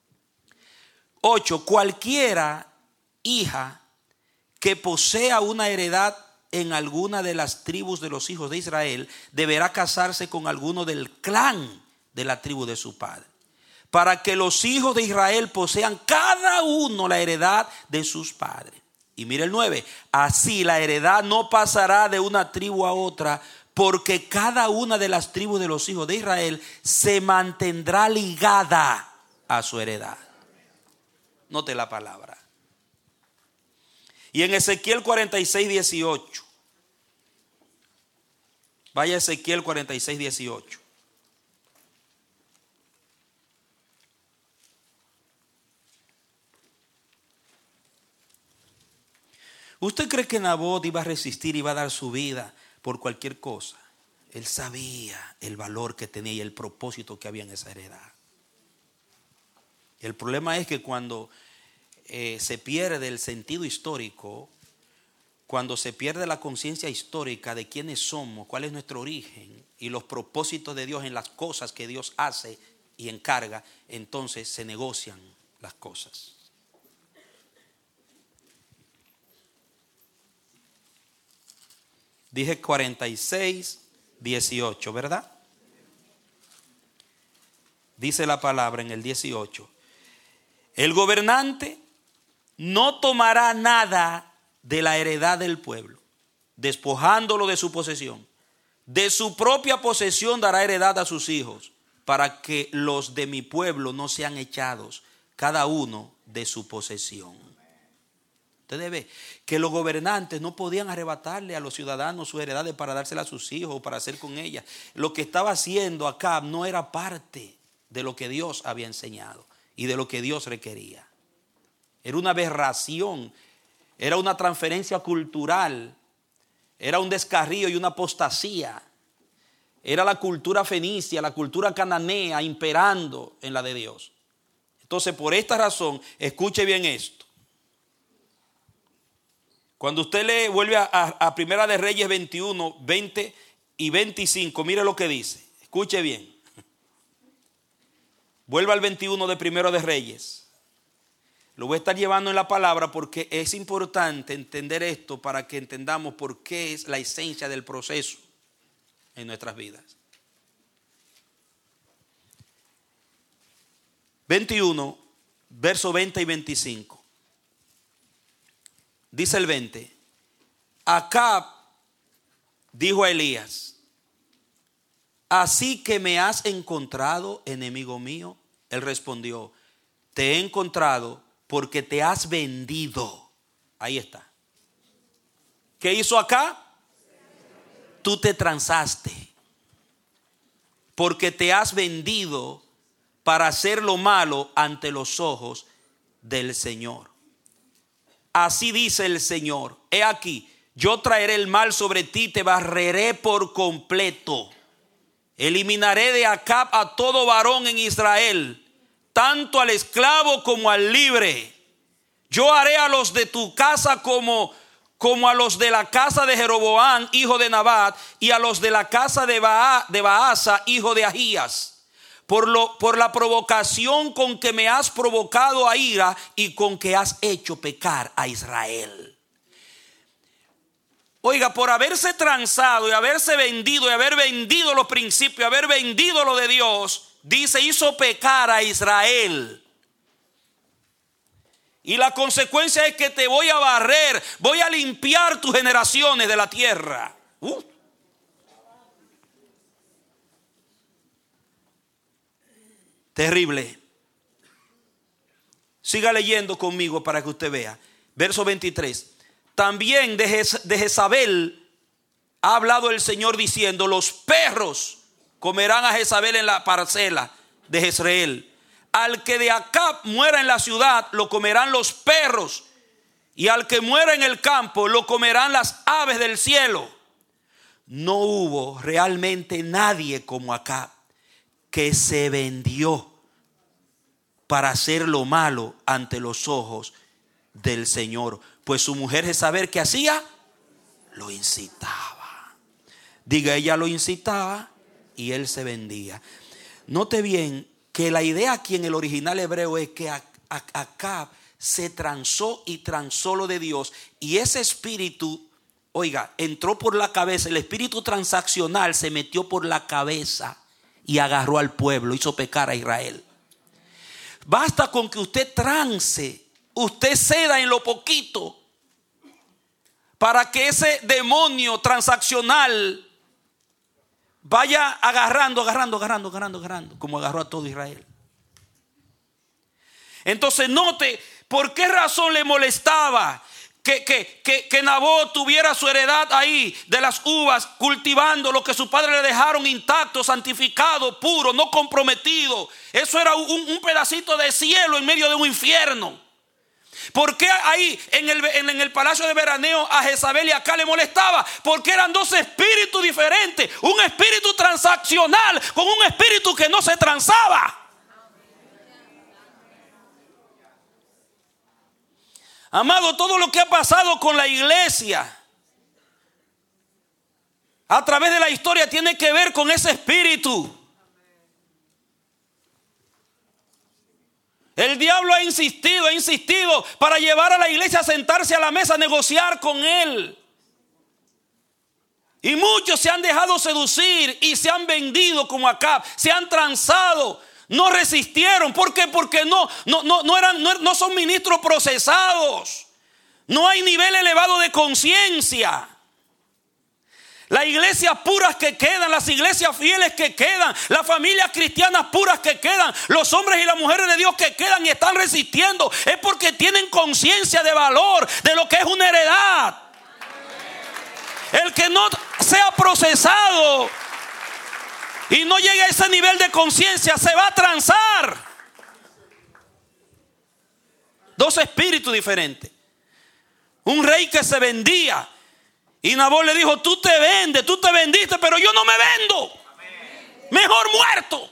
8. Cualquiera hija que posea una heredad en alguna de las tribus de los hijos de Israel deberá casarse con alguno del clan de la tribu de su padre, para que los hijos de Israel posean cada uno la heredad de sus padres. Y mire el 9. Así la heredad no pasará de una tribu a otra, porque cada una de las tribus de los hijos de Israel se mantendrá ligada a su heredad. Note la palabra. Y en Ezequiel 46:18. Vaya a Ezequiel 46:18. ¿Usted cree que Nabot iba a resistir, iba a dar su vida por cualquier cosa? Él sabía el valor que tenía y el propósito que había en esa heredad. El problema es que cuando se pierde el sentido histórico, cuando se pierde la conciencia histórica de quiénes somos, cuál es nuestro origen y los propósitos de Dios en las cosas que Dios hace y encarga, entonces se negocian las cosas. Dije 46:18, ¿verdad? Dice la palabra en el 18: el gobernante no tomará nada de la heredad del pueblo, despojándolo de su posesión. De su propia posesión dará heredad a sus hijos, para que los de mi pueblo no sean echados, cada uno de su posesión. Usted ve que los gobernantes no podían arrebatarle a los ciudadanos sus heredades para dárselas a sus hijos o para hacer con ellas. Lo que estaba haciendo Acab no era parte de lo que Dios había enseñado y de lo que Dios requería. Era una aberración, era una transferencia cultural, era un descarrío y una apostasía. Era la cultura fenicia, la cultura cananea imperando en la de Dios. Entonces, por esta razón, escuche bien esto. Cuando usted le vuelve a Primera de Reyes 21, 20 y 25, mire lo que dice. Escuche bien. Vuelva al 21 de Primero de Reyes. Lo voy a estar llevando en la palabra porque es importante entender esto para que entendamos por qué es la esencia del proceso en nuestras vidas. 21, verso 20 y 25. Dice el 20. Acab dijo a Elías: ¿así que me has encontrado, enemigo mío? Él respondió: te he encontrado porque te has vendido. Ahí está. ¿Qué hizo acá? Tú te transaste. Porque te has vendido para hacer lo malo ante los ojos del Señor. Así dice el Señor: he aquí, yo traeré el mal sobre ti, te barreré por completo. Eliminaré de Acab a todo varón en Israel, tanto al esclavo como al libre. Yo haré a los de tu casa como a los de la casa de Jeroboam, hijo de Nabat, y a los de la casa de Baasa, hijo de Ahías, por la provocación con que me has provocado a ira y con que has hecho pecar a Israel. Oiga, por haberse transado y haberse vendido y haber vendido los principios, y haber vendido lo de Dios, dice, hizo pecar a Israel. Y la consecuencia es que te voy a barrer, voy a limpiar tus generaciones de la tierra. Terrible. Siga leyendo conmigo para que usted vea. Verso 23. También de Jezabel ha hablado el Señor diciendo: los perros comerán a Jezabel en la parcela de Jezreel. Al que de Acab muera en la ciudad, lo comerán los perros, y al que muera en el campo, lo comerán las aves del cielo. No hubo realmente nadie como Acab, que se vendió para hacer lo malo ante los ojos del Señor. Pues su mujer Jezabel, ¿qué hacía? Lo incitaba. Diga, ella lo incitaba y él se vendía. Note bien que la idea aquí en el original hebreo es que Acab se transó y transó lo de Dios. Y ese espíritu, oiga, entró por la cabeza. El espíritu transaccional se metió por la cabeza y agarró al pueblo, hizo pecar a Israel. Basta con que usted trance, usted ceda en lo poquito, para que ese demonio transaccional vaya agarrando, como agarró a todo Israel. Entonces note por qué razón le molestaba que Nabot tuviera su heredad ahí de las uvas, cultivando lo que sus padres le dejaron intacto, santificado, puro, no comprometido. Eso era un pedacito de cielo en medio de un infierno. ¿Por qué ahí en el palacio de veraneo a Jezabel y acá le molestaba? Porque eran dos espíritus diferentes. Un espíritu transaccional con un espíritu que no se transaba. Amado, todo lo que ha pasado con la iglesia a través de la historia tiene que ver con ese espíritu. El diablo ha insistido para llevar a la iglesia a sentarse a la mesa a negociar con él. Y muchos se han dejado seducir y se han vendido como Acab, se han transado, no resistieron. ¿Por qué? Porque no son ministros procesados. No hay nivel elevado de conciencia. Las iglesias puras que quedan, las iglesias fieles que quedan, las familias cristianas puras que quedan, los hombres y las mujeres de Dios que quedan y están resistiendo, es porque tienen conciencia de valor, de lo que es una heredad. El que no sea procesado y no llegue a ese nivel de conciencia se va a transar. Dos espíritus diferentes. Un rey que se vendía. Y Nabot le dijo: tú te vendes, tú te vendiste, pero yo no me vendo. Amén. Mejor muerto.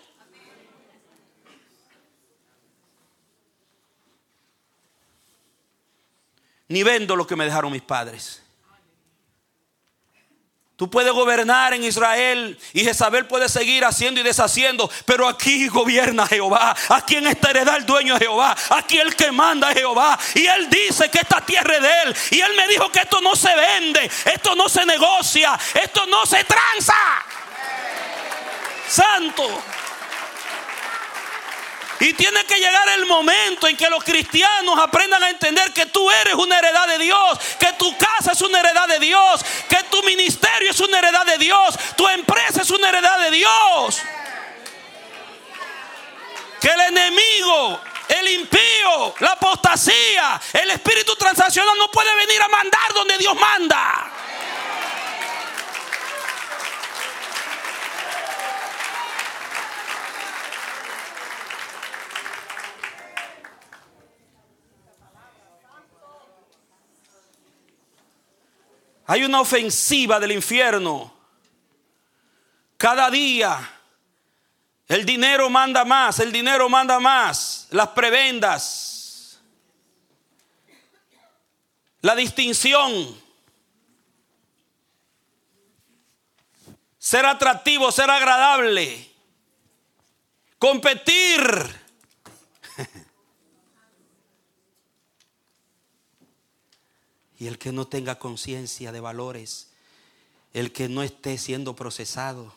Ni vendo lo que me dejaron mis padres. Tú puedes gobernar en Israel y Jezabel puede seguir haciendo y deshaciendo, pero aquí gobierna Jehová. Aquí en esta heredad el dueño es Jehová. Aquí el que manda es Jehová. Y Él dice que esta tierra es de Él. Y Él me dijo que esto no se vende, esto no se negocia, esto no se tranza. Santo. Y tiene que llegar el momento en que los cristianos aprendan a entender que tú eres una heredad de Dios, que tu casa es una heredad de Dios, que tu ministerio es una heredad de Dios, tu empresa es una heredad de Dios. Que el enemigo, el impío, la apostasía, el espíritu transaccional no puede venir a mandar donde Dios manda. Hay una ofensiva del infierno. Cada día el dinero manda más, el dinero manda más. Las prebendas, la distinción, ser atractivo, ser agradable, competir. Y el que no tenga conciencia de valores, el que no esté siendo procesado,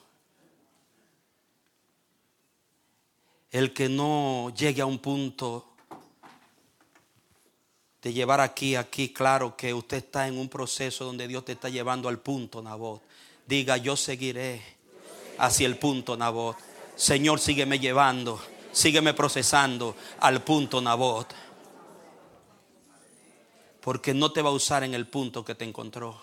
el que no llegue a un punto de llevar aquí, claro que usted está en un proceso donde Dios te está llevando al punto, Nabot. Diga, yo seguiré hacia el punto, Nabot. Señor, sígueme llevando, sígueme procesando al punto, Nabot. Porque no te va a usar en el punto que te encontró.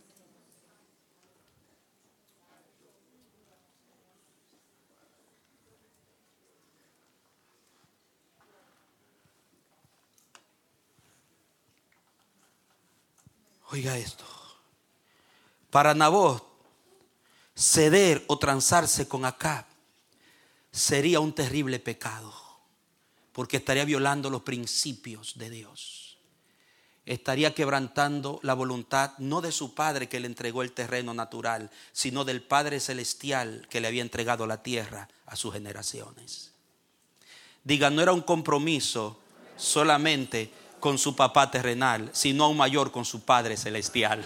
Oiga esto. Para Nabot, ceder o transarse con Acab sería un terrible pecado, porque estaría violando los principios de Dios. Estaría quebrantando la voluntad no de su padre que le entregó el terreno natural, sino del Padre celestial que le había entregado la tierra a sus generaciones. Diga, no era un compromiso solamente con su papá terrenal, sino aún mayor con su Padre celestial.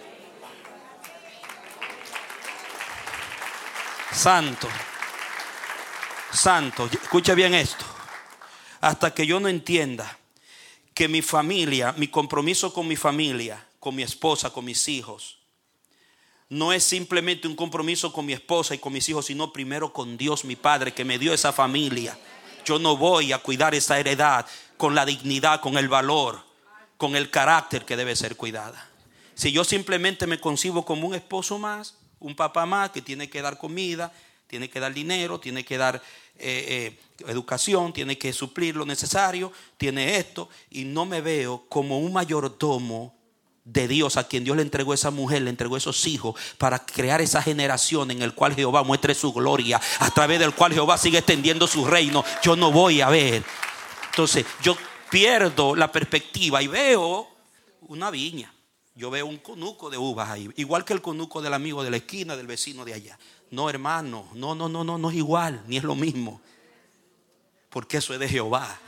Santo, santo, escuche bien esto. Hasta que yo no entienda que mi familia, mi compromiso con mi familia, con mi esposa, con mis hijos, no es simplemente un compromiso con mi esposa y con mis hijos, sino primero con Dios mi Padre que me dio esa familia. Yo no voy a cuidar esa heredad con la dignidad, con el valor, con el carácter que debe ser cuidada. Si yo simplemente me concibo como un esposo más, un papá más que tiene que dar comida, tiene que dar dinero, tiene que dar educación, tiene que suplir lo necesario, tiene esto, y no me veo como un mayordomo de Dios a quien Dios le entregó esa mujer, le entregó esos hijos para crear esa generación en el cual Jehová muestre su gloria, a través del cual Jehová sigue extendiendo su reino. Yo no voy a ver. Entonces yo pierdo la perspectiva y veo una viña. Yo veo un conuco de uvas ahí, igual que el conuco del amigo de la esquina, del vecino de allá. No, hermano, no es igual, ni es lo mismo. Porque eso es de Jehová.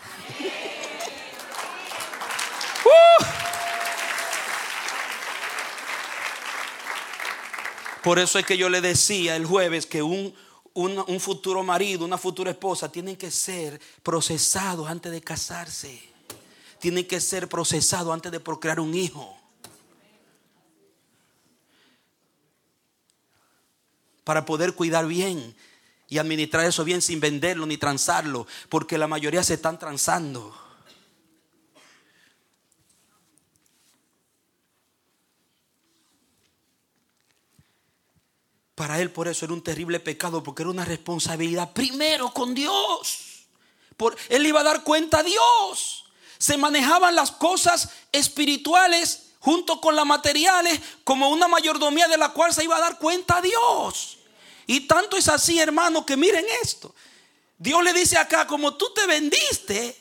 Por eso es que yo le decía el jueves que un futuro marido, una futura esposa tienen que ser procesados antes de casarse. Tienen que ser procesados antes de procrear un hijo. Para poder cuidar bien y administrar eso bien sin venderlo ni transarlo, porque la mayoría se están transando. Para él por eso era un terrible pecado, porque era una responsabilidad primero con Dios. Él iba a dar cuenta a Dios. Se manejaban las cosas espirituales junto con las materiales como una mayordomía de la cual se iba a dar cuenta a Dios. Y tanto es así, hermano, que miren esto. Dios le dice acá, como tú te vendiste,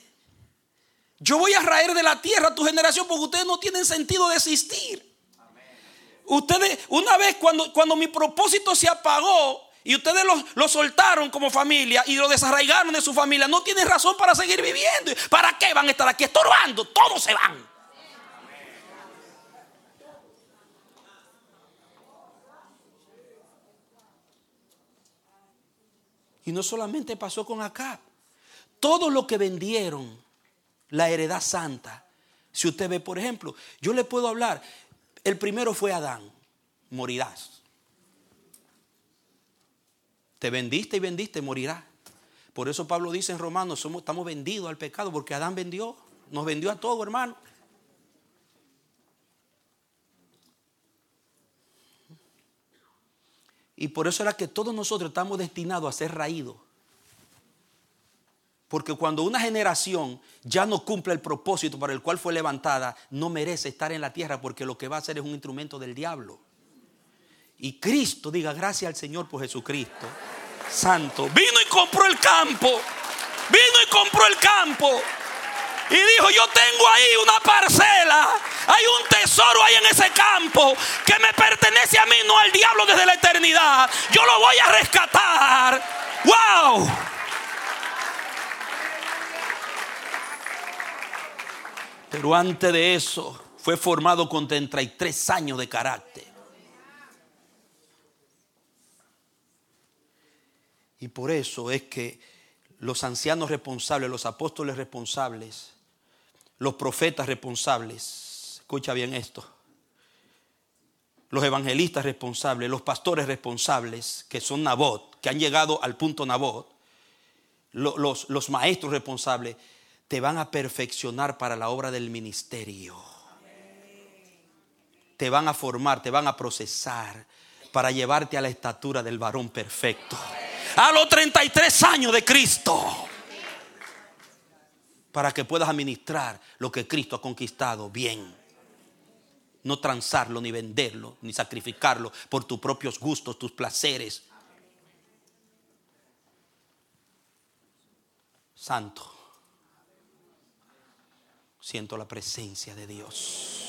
yo voy a raer de la tierra a tu generación, porque ustedes no tienen sentido de existir. Ustedes, una vez cuando mi propósito se apagó y ustedes lo soltaron como familia y lo desarraigaron de su familia, no tienen razón para seguir viviendo. ¿Para qué van a estar aquí estorbando? Todos se van. Y no solamente pasó con Acab. Todo lo que vendieron, la heredad santa. Si usted ve, por ejemplo, yo le puedo hablar. El primero fue Adán. Morirás. Te vendiste y vendiste, morirás. Por eso Pablo dice en Romanos, estamos vendidos al pecado, porque Adán nos vendió a todo, hermano. Y por eso era que todos nosotros estamos destinados a ser raídos. Porque cuando una generación ya no cumple el propósito para el cual fue levantada, no merece estar en la tierra, porque lo que va a hacer es un instrumento del diablo. Y Cristo, diga gracias al Señor por Jesucristo Santo, vino y compró el campo. Vino y compró el campo. Y dijo, yo tengo ahí una parcela, hay un tesoro ahí en ese campo que me pertenece a mí, no al diablo desde la eternidad. Yo lo voy a rescatar. ¡Wow! Pero antes de eso fue formado con 33 años de carácter. Y por eso es que los ancianos responsables, los apóstoles responsables, los profetas responsables, escucha bien esto, los evangelistas responsables, los pastores responsables, que son Nabot, que han llegado al punto Nabot, los maestros responsables, te van a perfeccionar para la obra del ministerio. Te van a formar, te van a procesar para llevarte a la estatura del varón perfecto. A los 33 años de Cristo. Para que puedas administrar lo que Cristo ha conquistado bien. No transarlo, ni venderlo, ni sacrificarlo por tus propios gustos, tus placeres. Santo. Siento la presencia de Dios.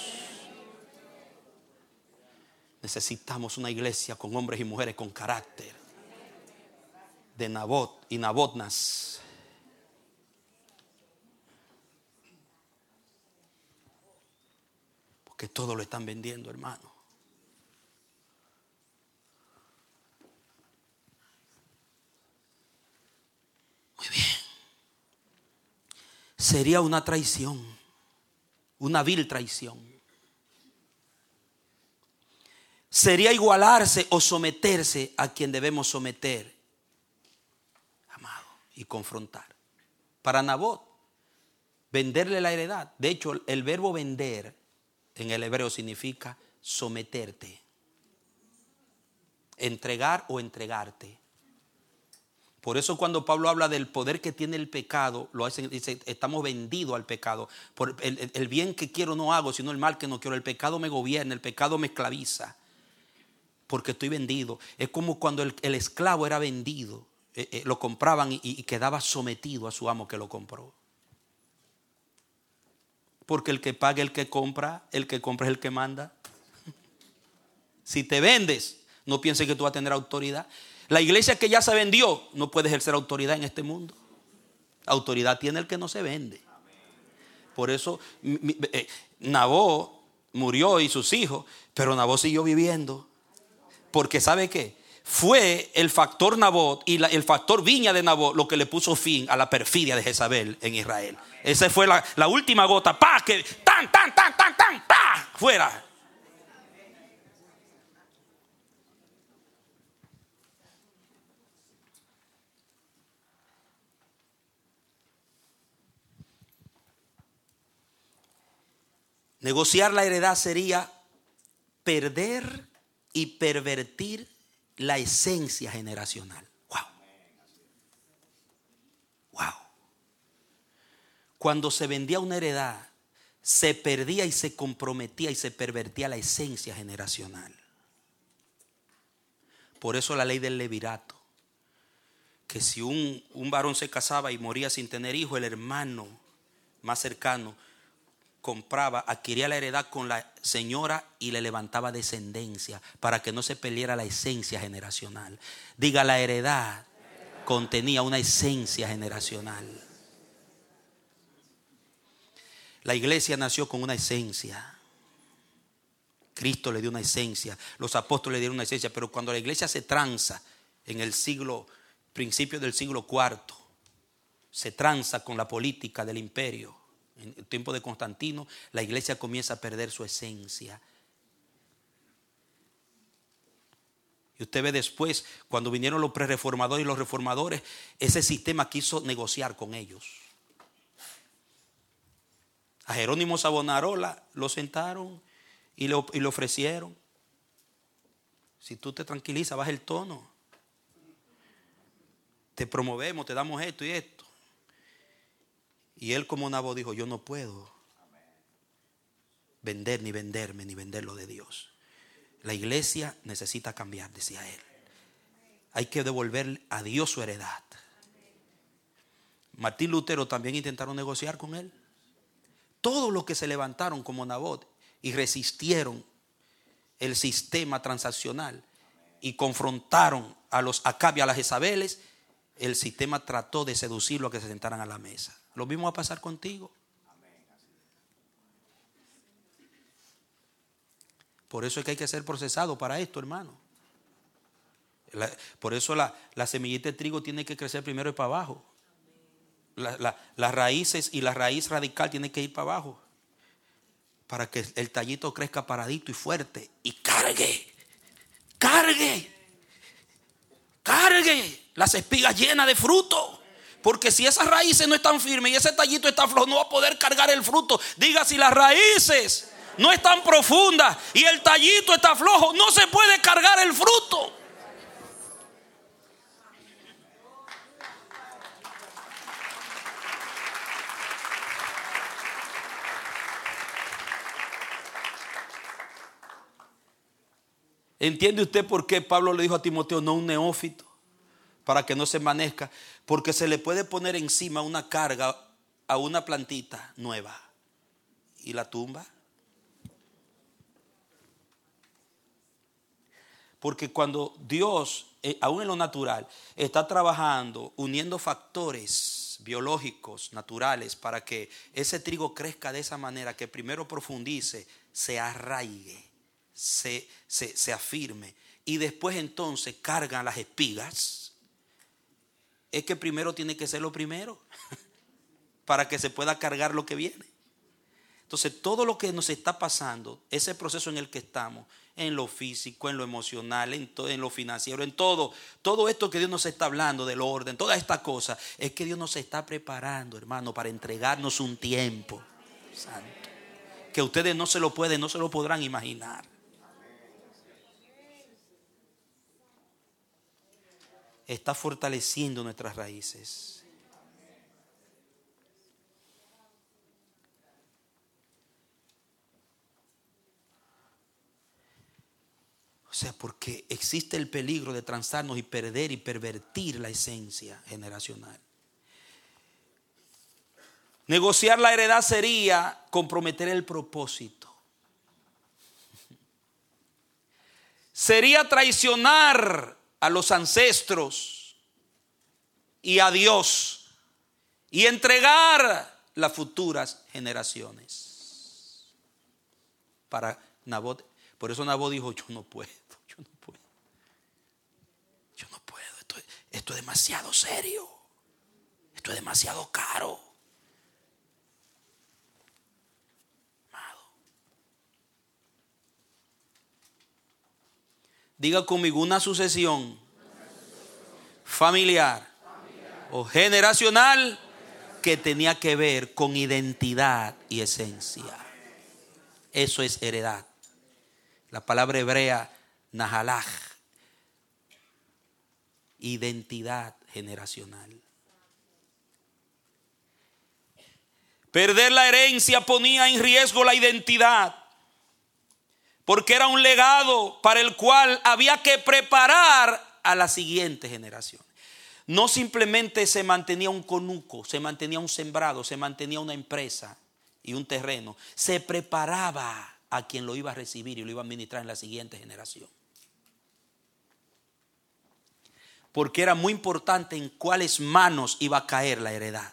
Necesitamos una iglesia con hombres y mujeres con carácter. De Nabot y Nabotnas. Porque todo lo están vendiendo, hermano. Muy bien. Sería una traición, una vil traición. Sería igualarse o someterse a quien debemos someter, amado, y confrontar. Para Nabot, venderle la heredad. De hecho, el verbo vender en el hebreo significa someterte, entregar o entregarte. Por eso cuando Pablo habla del poder que tiene el pecado, lo hace, dice, estamos vendidos al pecado. Por el bien que quiero no hago, sino el mal que no quiero. El pecado me gobierna, el pecado me esclaviza, porque estoy vendido. Es como cuando el esclavo era vendido, lo compraban y quedaba sometido a su amo que lo compró. Porque el que paga, el que compra es el que manda. Si te vendes, no pienses que tú vas a tener autoridad. La iglesia que ya se vendió no puede ejercer autoridad en este mundo. Autoridad tiene el que no se vende. Por eso Nabot murió y sus hijos, pero Nabot siguió viviendo. Porque ¿sabe qué? Fue el factor Nabot y el factor viña de Nabot lo que le puso fin a la perfidia de Jezabel en Israel. Esa fue la última gota. ¡Pah! Que tan, ¡pah! Fuera. Negociar la heredad sería perder y pervertir la esencia generacional. Wow. Wow. Cuando se vendía una heredad, se perdía y se comprometía y se pervertía la esencia generacional. Por eso la ley del levirato, que si un varón se casaba y moría sin tener hijo, el hermano más cercano compraba, adquiría la heredad con la señora y le levantaba descendencia para que no se perdiera la esencia generacional. Diga, la heredad contenía una esencia generacional. La iglesia nació con una esencia. Cristo le dio una esencia, los apóstoles le dieron una esencia, pero cuando la iglesia se tranza en el principio del siglo IV, se tranza con la política del imperio. En el tiempo de Constantino, la iglesia comienza a perder su esencia. Y usted ve después, cuando vinieron los prerreformadores y los reformadores, ese sistema quiso negociar con ellos. A Jerónimo Savonarola lo sentaron y le ofrecieron: si tú te tranquilizas, baja el tono, te promovemos, te damos esto y esto. Y él, como Nabot, dijo: yo no puedo vender ni venderme ni vender lo de Dios. La iglesia necesita cambiar, decía él. Hay que devolver a Dios su heredad. Martín Lutero también intentaron negociar con él. Todos los que se levantaron como Nabot y resistieron el sistema transaccional y confrontaron a los Acab y a las Jezabeles, el sistema trató de seducirlo a que se sentaran a la mesa. Lo mismo va a pasar contigo. Por eso es que hay que ser procesado para esto, hermano. Por eso la semillita de trigo tiene que crecer primero y para abajo. Las raíces y la raíz radical tienen que ir para abajo, para que el tallito crezca paradito y fuerte y cargue las espigas llenas de fruto. Porque si esas raíces no están firmes y ese tallito está flojo, no va a poder cargar el fruto. Diga, si las raíces no están profundas y el tallito está flojo, no se puede cargar el fruto. ¿Entiende usted por qué Pablo le dijo a Timoteo, no un neófito, para que no se envanezca? Porque se le puede poner encima una carga a una plantita nueva y la tumba. Porque cuando Dios, aún en lo natural, está trabajando, uniendo factores biológicos, naturales, para que ese trigo crezca de esa manera, que primero profundice, se arraigue, se afirme, y después entonces cargan las espigas, es que primero tiene que ser lo primero para que se pueda cargar lo que viene. Entonces todo lo que nos está pasando, ese proceso en el que estamos, en lo físico, en lo emocional, en lo financiero, en todo esto que Dios nos está hablando del orden, todas estas cosas, es que Dios nos está preparando, hermano, para entregarnos un tiempo santo, que ustedes no se lo podrán imaginar. Está fortaleciendo nuestras raíces. O sea, porque existe el peligro de transarnos y perder y pervertir la esencia generacional. Negociar la heredad sería comprometer el propósito. Sería traicionar a los ancestros y a Dios y entregar las futuras generaciones. Para Nabot, por eso Nabot dijo, yo no puedo. Esto es demasiado serio. Esto es demasiado caro. Amado. Diga conmigo, una sucesión familiar o generacional que tenía que ver con identidad y esencia. Eso es heredad. La palabra hebrea nahalaj, identidad generacional. Perder la herencia ponía en riesgo la identidad, porque era un legado para el cual había que preparar a la siguiente generación. No simplemente se mantenía un conuco, se mantenía un sembrado, se mantenía una empresa y un terreno, se preparaba a quien lo iba a recibir y lo iba a administrar en la siguiente generación. Porque era muy importante en cuáles manos iba a caer la heredad.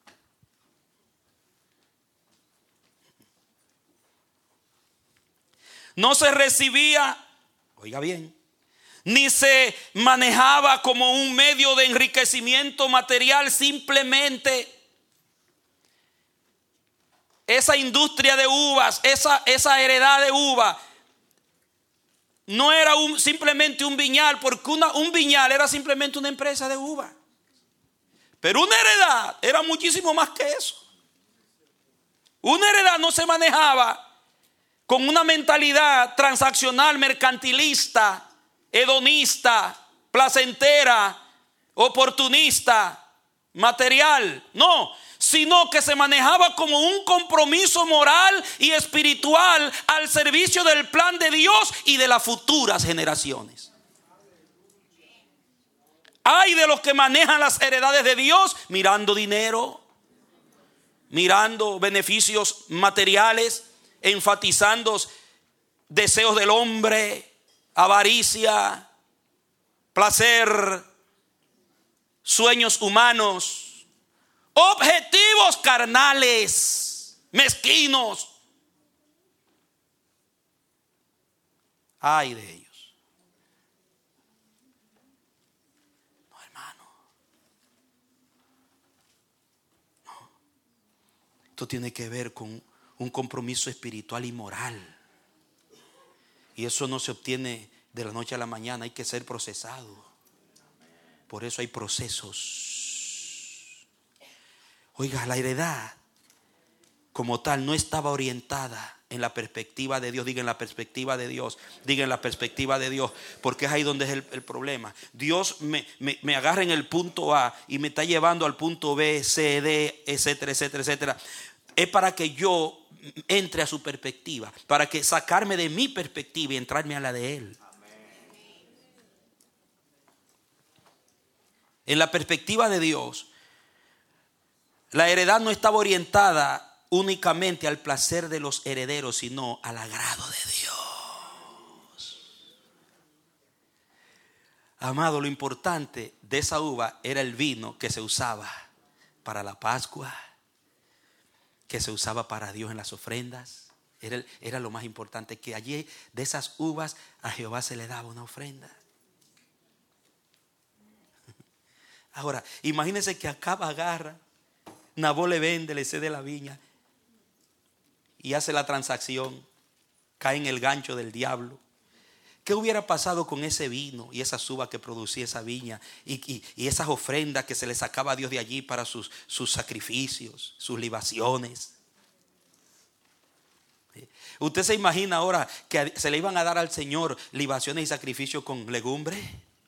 No se recibía, oiga bien, ni se manejaba como un medio de enriquecimiento material. Simplemente esa industria de uvas, esa heredad de uva, no era simplemente un viñal, porque un viñal era simplemente una empresa de uva. Pero una heredad era muchísimo más que eso. Una heredad no se manejaba con una mentalidad transaccional, mercantilista, hedonista, placentera, oportunista, material. No, sino que se manejaba como un compromiso moral y espiritual al servicio del plan de Dios y de las futuras generaciones. Hay de los que manejan las heredades de Dios mirando dinero, mirando beneficios materiales, enfatizando deseos del hombre, avaricia, placer, sueños humanos, objetivos carnales, mezquinos. Ay de ellos. No, hermano. No. Esto tiene que ver con un compromiso espiritual y moral. Y eso no se obtiene de la noche a la mañana. Hay que ser procesado. Por eso hay procesos. Oiga, la heredad como tal no estaba orientada en la perspectiva de Dios. Diga en la perspectiva de Dios. Diga en la perspectiva de Dios. Porque es ahí donde es el problema. Dios me agarra en el punto A y me está llevando al punto B, C, D, etcétera, etcétera, etcétera. Es para que yo entre a su perspectiva, para que sacarme de mi perspectiva y entrarme a la de Él. En la perspectiva de Dios, la heredad no estaba orientada únicamente al placer de los herederos, sino al agrado de Dios. Amado, lo importante de esa uva era el vino que se usaba para la Pascua, que se usaba para Dios en las ofrendas. Era lo más importante, que allí de esas uvas a Jehová se le daba una ofrenda. Ahora, imagínense que Acab agarra, Nabot le vende, le cede la viña y hace la transacción, cae en el gancho del diablo. ¿Qué hubiera pasado con ese vino y esas uvas que producía esa viña y esas ofrendas que se le sacaba a Dios de allí para sus sacrificios, sus libaciones? ¿Usted se imagina ahora que se le iban a dar al Señor libaciones y sacrificios con legumbres?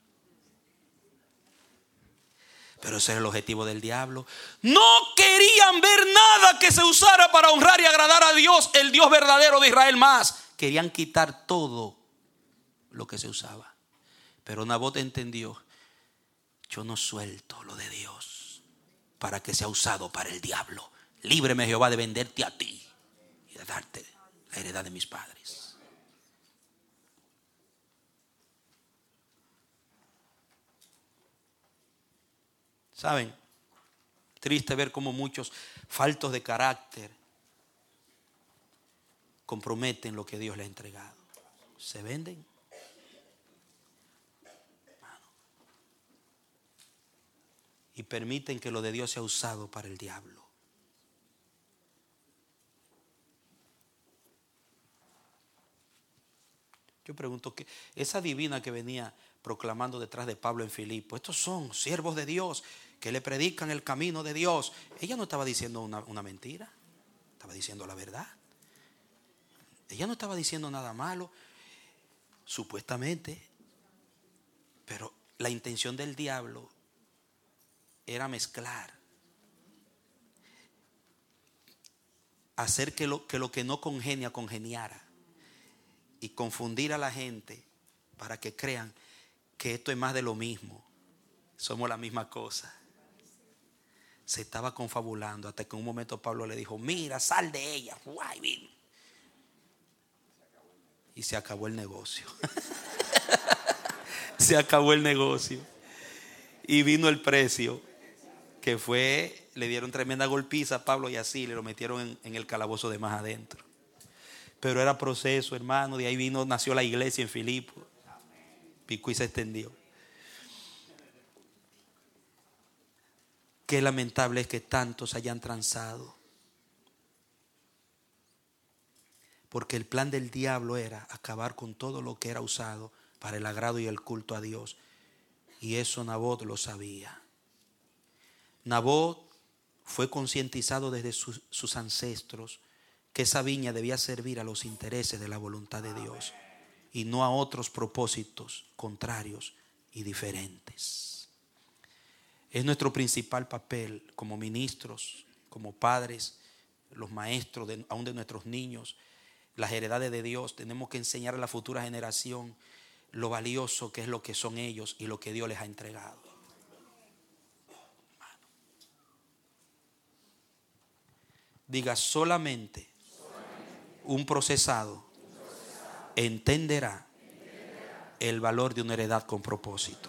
Pero ese era el objetivo del diablo. No querían ver nada que se usara para honrar y agradar a Dios, el Dios verdadero de Israel más. Querían quitar todo lo que se usaba. Pero Nabot entendió: yo no suelto lo de Dios para que sea usado para el diablo. Líbreme, Jehová, de venderte a ti y de darte la heredad de mis padres. ¿Saben? Triste ver cómo muchos faltos de carácter comprometen lo que Dios les ha entregado. Se venden. Y permiten que lo de Dios sea usado para el diablo. Yo pregunto, que esa divina que venía proclamando detrás de Pablo en Filipo, estos son siervos de Dios que le predican el camino de Dios. Ella no estaba diciendo una mentira, estaba diciendo la verdad. Ella no estaba diciendo nada malo, supuestamente. Pero la intención del diablo era mezclar, hacer que lo que no congenia congeniara y confundir a la gente para que crean que esto es más de lo mismo. Somos la misma cosa. se estaba confabulando hasta que en un momento Pablo le dijo: mira, sal de ella. Guay, vino. Y se acabó el negocio. Se acabó el negocio. Y vino el precio, que fue, le dieron tremenda golpiza a Pablo y así le lo metieron en el calabozo de más adentro. Pero era proceso, hermano. De ahí nació la iglesia en Filipos. Picó y se extendió. Qué lamentable es que tantos hayan transado. Porque el plan del diablo era acabar con todo lo que era usado para el agrado y el culto a Dios. Y eso Nabot lo sabía. Nabot fue concientizado desde sus ancestros que esa viña debía servir a los intereses de la voluntad de Dios y no a otros propósitos contrarios y diferentes. Es nuestro principal papel como ministros, como padres, los maestros, aún de nuestros niños, las heredades de Dios. Tenemos que enseñar a la futura generación lo valioso que es lo que son ellos y lo que Dios les ha entregado. Diga: solamente un procesado entenderá el valor de una heredad con propósito.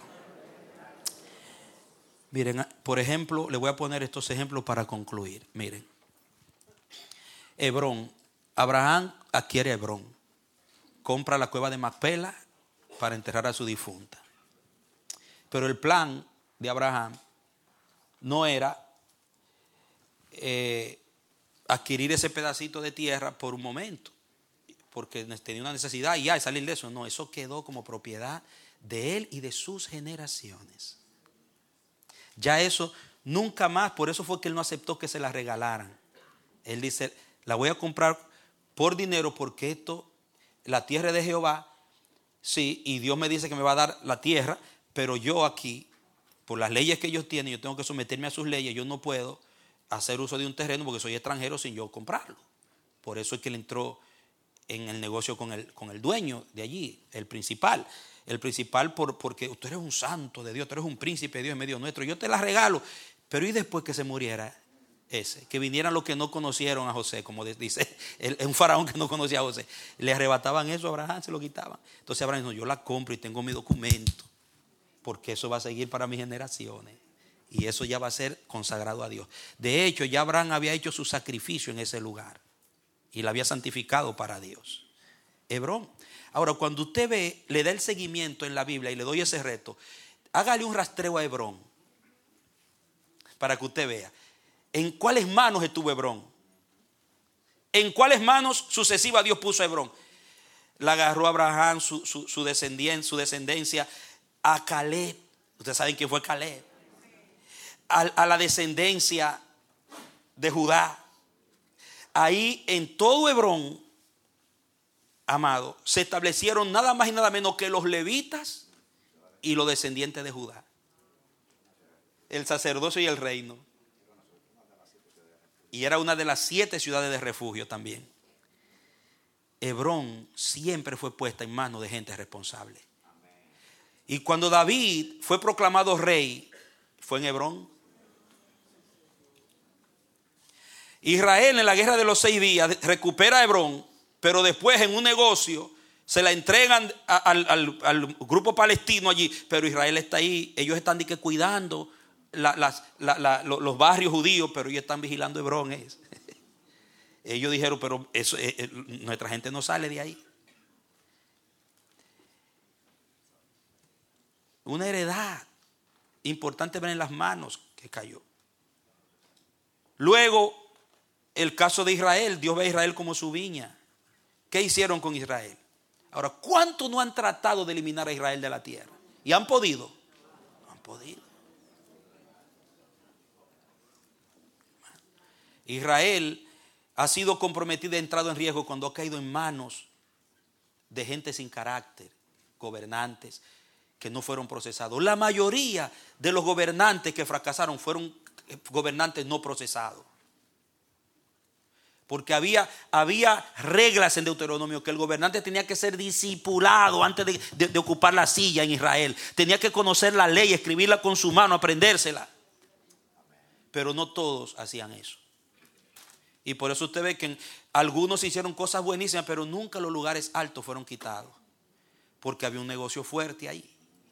Miren, por ejemplo, le voy a poner estos ejemplos para concluir. Miren, Hebrón. Abraham adquiere Hebrón, compra la cueva de Macpela para enterrar a su difunta. Pero el plan de Abraham no era adquirir ese pedacito de tierra por un momento, porque tenía una necesidad y salir de eso. No, eso quedó como propiedad de él y de sus generaciones. Ya eso nunca más. Por eso fue que él no aceptó que se la regalaran. Él dice: la voy a comprar por dinero, porque la tierra es de Jehová. Sí, y Dios me dice que me va a dar la tierra, pero yo aquí, por las leyes que ellos tienen, yo tengo que someterme a sus leyes. Yo no puedo hacer uso de un terreno porque soy extranjero sin yo comprarlo. Por eso es que él entró en el negocio con el dueño de allí, el principal. El principal porque tú eres un santo de Dios, tú eres un príncipe de Dios en medio nuestro. Yo te la regalo. Pero y después que se muriera que vinieran los que no conocieron a José, como dice un faraón que no conocía a José, le arrebataban eso a Abraham, se lo quitaban. Entonces Abraham dijo: yo la compro y tengo mi documento, porque eso va a seguir para mis generaciones. Y eso ya va a ser consagrado a Dios. De hecho, ya Abraham había hecho su sacrificio en ese lugar y la había santificado para Dios. Hebrón. Ahora, cuando usted ve, le da el seguimiento en la Biblia y le doy ese reto, hágale un rastreo a Hebrón para que usted vea en cuáles manos estuvo Hebrón, en cuáles manos sucesivas Dios puso a Hebrón. La agarró a Abraham, su descendencia, a Caleb. Ustedes saben quién fue Caleb. A la descendencia de Judá. Ahí en todo Hebrón, amado, se establecieron nada más y nada menos que los levitas y los descendientes de Judá. El sacerdocio y el reino. Y era una de las 7 ciudades de refugio también. Hebrón siempre fue puesta en manos de gente responsable. Y cuando David fue proclamado rey, fue en Hebrón. Israel en la guerra de los 6 días recupera Hebrón, pero después en un negocio se la entregan al grupo palestino allí. Pero Israel está ahí, ellos están cuidando los barrios judíos, pero ellos están vigilando Hebrón. Ellos dijeron: pero eso, nuestra gente no sale de ahí. Una heredad importante ver en las manos que cayó. Luego, el caso de Israel. Dios ve a Israel como su viña. ¿Qué hicieron con Israel? Ahora, ¿cuántos no han tratado de eliminar a Israel de la tierra? ¿Y han podido? No han podido. Israel ha sido comprometido y entrado en riesgo cuando ha caído en manos de gente sin carácter, gobernantes que no fueron procesados. La mayoría de los gobernantes que fracasaron fueron gobernantes no procesados. Porque había reglas en Deuteronomio que el gobernante tenía que ser discipulado antes de ocupar la silla en Israel. Tenía que conocer la ley, escribirla con su mano, aprendérsela. pero no todos hacían eso. Y por eso usted ve que algunos hicieron cosas buenísimas, pero nunca los lugares altos fueron quitados, porque había un negocio fuerte ahí.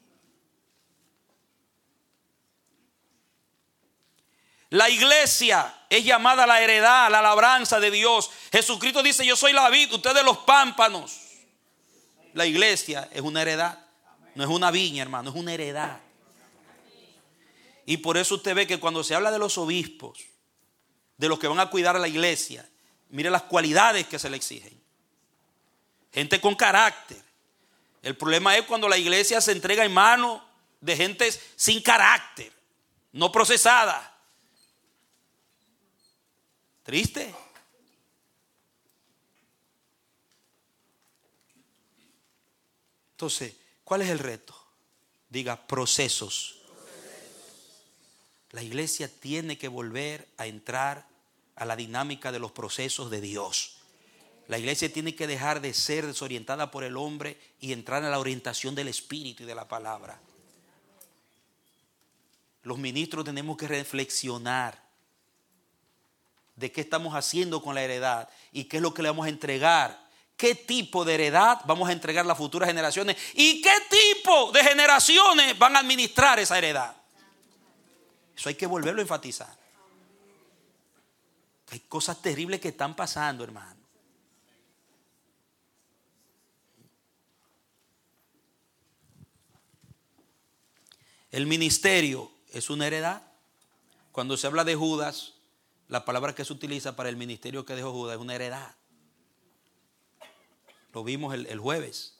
La iglesia es llamada a la heredad, a la labranza de Dios. Jesucristo dice: yo soy la vid, ustedes los pámpanos. La iglesia es una heredad, no es una viña, hermano, es una heredad. Y por eso usted ve que cuando se habla de los obispos, de los que van a cuidar a la iglesia, mire las cualidades que se le exigen. Gente con carácter. El problema es cuando la iglesia se entrega en manos de gente sin carácter, no procesada. Triste. Entonces, ¿cuál es el reto? Diga: procesos. La iglesia tiene que volver a entrar a la dinámica de los procesos de Dios. La iglesia tiene que dejar de ser desorientada por el hombre y entrar en la orientación del Espíritu y de la palabra. Los ministros tenemos que reflexionar de qué estamos haciendo con la heredad y qué es lo que le vamos a entregar. ¿Qué tipo de heredad vamos a entregar a las futuras generaciones? ¿Y qué tipo de generaciones van a administrar esa heredad? Eso hay que volverlo a enfatizar. Hay cosas terribles que están pasando, hermano. El ministerio es una heredad. Cuando se habla de Judas, la palabra que se utiliza para el ministerio que dejó Judas es una heredad. Lo vimos el jueves.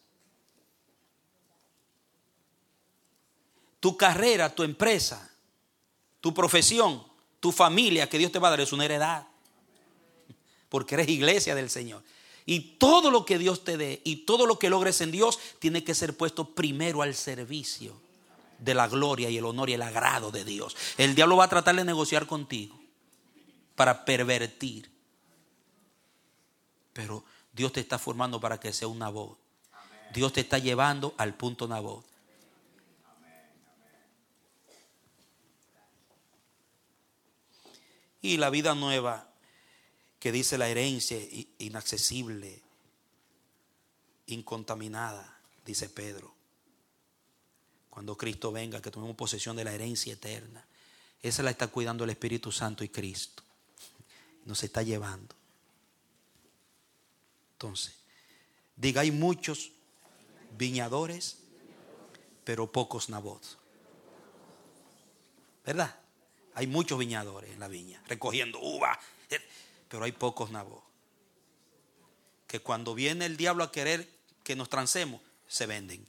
Tu carrera, tu empresa, tu profesión, tu familia que Dios te va a dar es una heredad. Porque eres iglesia del Señor. Y todo lo que Dios te dé y todo lo que logres en Dios tiene que ser puesto primero al servicio de la gloria y el honor y el agrado de Dios. El diablo va a tratar de negociar contigo para pervertir. Pero Dios te está formando para que sea un Nabot. Dios te está llevando al punto Nabot. Y la vida nueva que dice la herencia inaccesible, incontaminada, dice Pedro. Cuando Cristo venga, que tomemos posesión de la herencia eterna. Esa la está cuidando el Espíritu Santo y Cristo. Nos está llevando. Entonces, diga: hay muchos viñadores, pero pocos nabots. ¿Verdad? Hay muchos viñadores en la viña, recogiendo uva, pero hay pocos nabots. Que cuando viene el diablo a querer que nos transemos, se venden.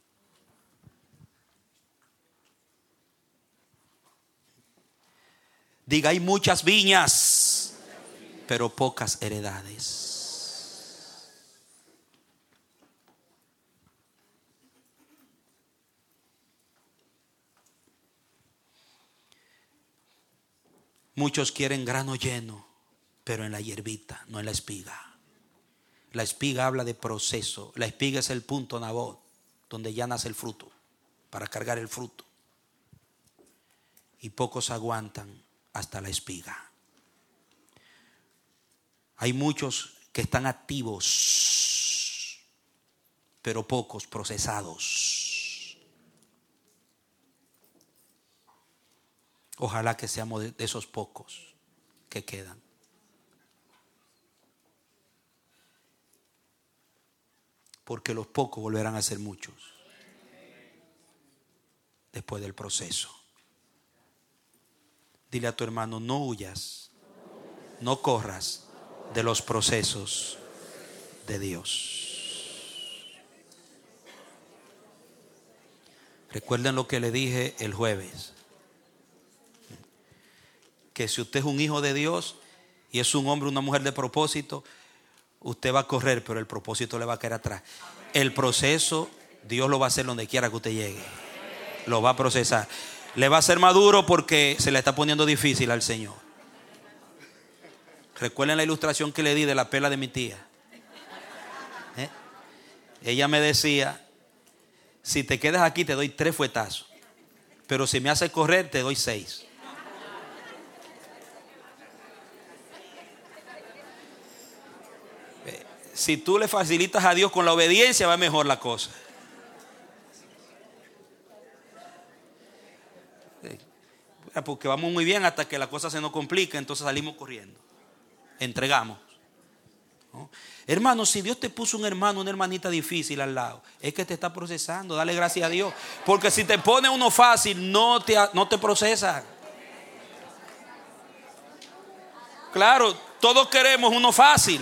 Diga: hay muchas viñas, pero pocas heredades. Muchos quieren grano lleno, pero en la hierbita, no en la espiga. La espiga habla de proceso. La espiga es el punto Nabot, donde ya nace el fruto, para cargar el fruto. Y pocos aguantan hasta la espiga. Hay muchos que están activos, pero pocos procesados. Ojalá que seamos de esos pocos que quedan. Porque los pocos volverán a ser muchos después del proceso. Dile a tu hermano: no huyas, no corras de los procesos de Dios. Recuerden lo que le dije el jueves. Que si usted es un hijo de Dios y es un hombre o una mujer de propósito, usted va a correr, pero el propósito le va a caer atrás. El proceso, Dios lo va a hacer donde quiera que usted llegue. Lo va a procesar. Le va a hacer maduro porque se le está poniendo difícil al Señor. Recuerden la ilustración que le di de la pela de mi tía. Ella me decía: si te quedas aquí te doy 3 fuetazos, pero si me haces correr te doy 6. Si tú le facilitas a Dios con la obediencia, va mejor la cosa. Porque vamos muy bien hasta que la cosa se nos complica, entonces salimos corriendo. Entregamos, ¿no? Hermano, si Dios te puso un hermano, una hermanita difícil al lado, es que te está procesando. Dale gracias a Dios. Porque si te pone uno fácil, no te procesa. Claro, todos queremos uno fácil.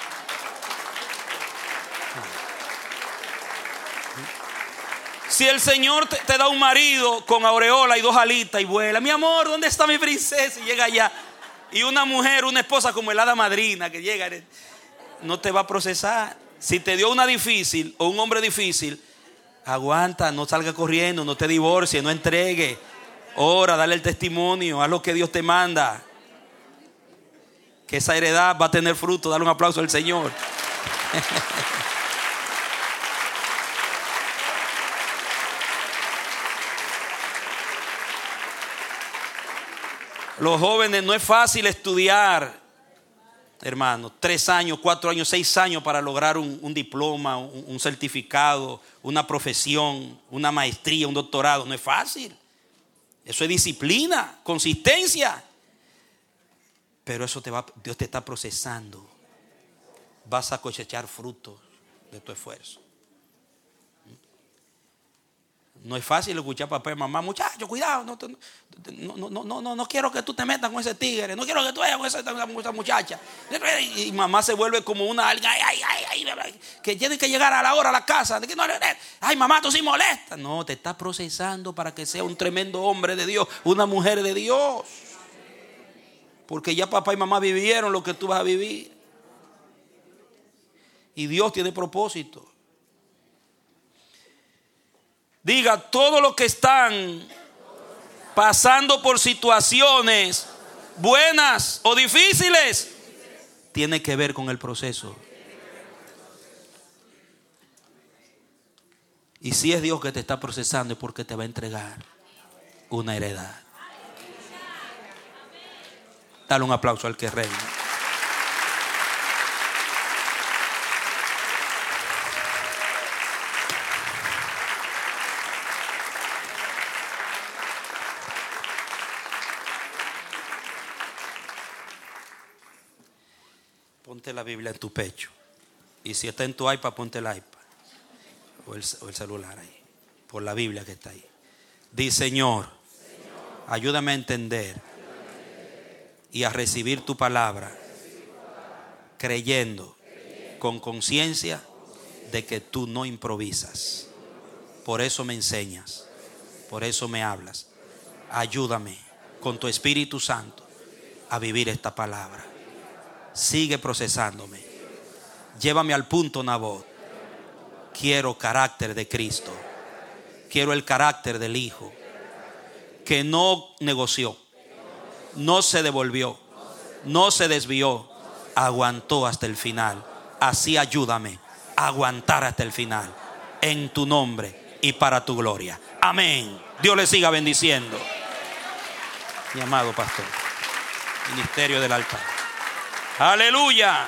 Si el Señor te da un marido con aureola y 2 alitas y vuela, mi amor, ¿dónde está mi princesa? Y llega allá. Y una mujer, una esposa como el hada madrina que llega, no te va a procesar. Si te dio una difícil o un hombre difícil, aguanta, no salga corriendo, no te divorcies, no entregue. Ora, dale el testimonio, haz lo que Dios te manda. Que esa heredad va a tener fruto. Dale un aplauso al Señor. Los jóvenes, no es fácil estudiar, hermano, 3 años, 4 años, 6 años para lograr un diploma, un certificado, una profesión, una maestría, un doctorado. No es fácil. Eso es disciplina, consistencia. Pero eso Dios te está procesando. Vas a cosechar frutos de tu esfuerzo. No es fácil escuchar a papá y mamá, muchacho, cuidado, no quiero que tú te metas con ese tigre, no quiero que tú vayas con esa muchacha. Y mamá se vuelve como una alguien, que tiene que llegar a la hora a la casa. Ay, mamá, tú sí molestas. No, te está procesando para que sea un tremendo hombre de Dios, una mujer de Dios. Porque ya papá y mamá vivieron lo que tú vas a vivir. Y Dios tiene propósito. Diga, todos los que están pasando por situaciones buenas o difíciles, tiene que ver con el proceso. Y si es Dios que te está procesando, es porque te va a entregar una heredad. Dale un aplauso al que reina. Ponte la Biblia en tu pecho. Y si está en tu iPad, ponte el iPad o el celular ahí. Por la Biblia que está ahí. Di, Señor, ayúdame a entender y a recibir tu palabra, creyendo con conciencia de que tú no improvisas. Por eso me enseñas, por eso me hablas. Ayúdame con tu Espíritu Santo a vivir esta palabra. Sigue procesándome. Llévame al punto, Nabot. Quiero carácter de Cristo. Quiero el carácter del Hijo, que no negoció, no se devolvió, no se desvió, aguantó hasta el final. Así ayúdame a aguantar hasta el final, en tu nombre y para tu gloria. Amén. Dios le siga bendiciendo. Mi amado pastor, ministerio del altar. Aleluya.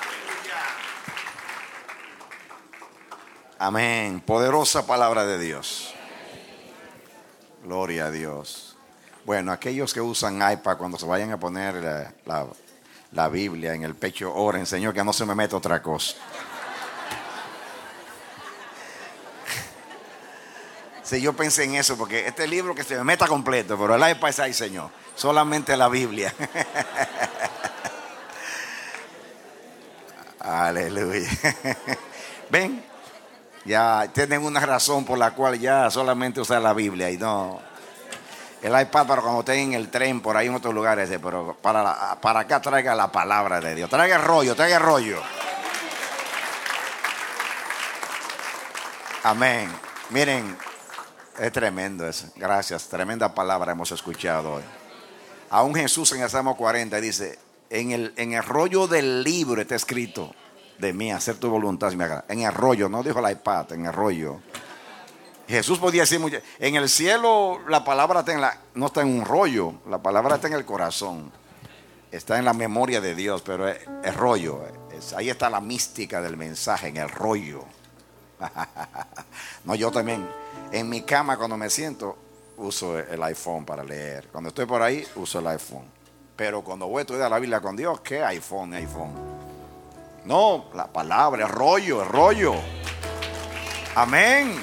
Amén. Poderosa palabra de Dios. Gloria a Dios. Bueno, aquellos que usan iPad, cuando se vayan a poner la Biblia en el pecho, oren, Señor, que no se me meta otra cosa. Sí, yo pensé en eso, porque este libro que se me meta completo, pero el iPad es ahí, Señor. Solamente la Biblia. Aleluya. Ven, ya tienen una razón por la cual ya solamente usar la Biblia y no el iPad para cuando estén en el tren, por ahí en otros lugares, pero para acá traiga la palabra de Dios. Traiga el rollo. Amén. Miren, es tremendo eso. Gracias, tremenda palabra hemos escuchado hoy. Aún Jesús en el Salmo 40 dice, en el rollo del libro está escrito de mí, hacer tu voluntad. En el rollo, no dijo el iPad, en el rollo. Jesús podía decir mucho. En el cielo la palabra no está en un rollo, la palabra está en el corazón, está en la memoria de Dios, pero es rollo, Ahí está la mística del mensaje, en el rollo. No, yo también en mi cama cuando me siento uso el iPhone para leer. Cuando estoy por ahí uso el iPhone. Pero cuando voy a estudiar la Biblia con Dios, ¿qué iPhone? No, la palabra, el rollo. Amén.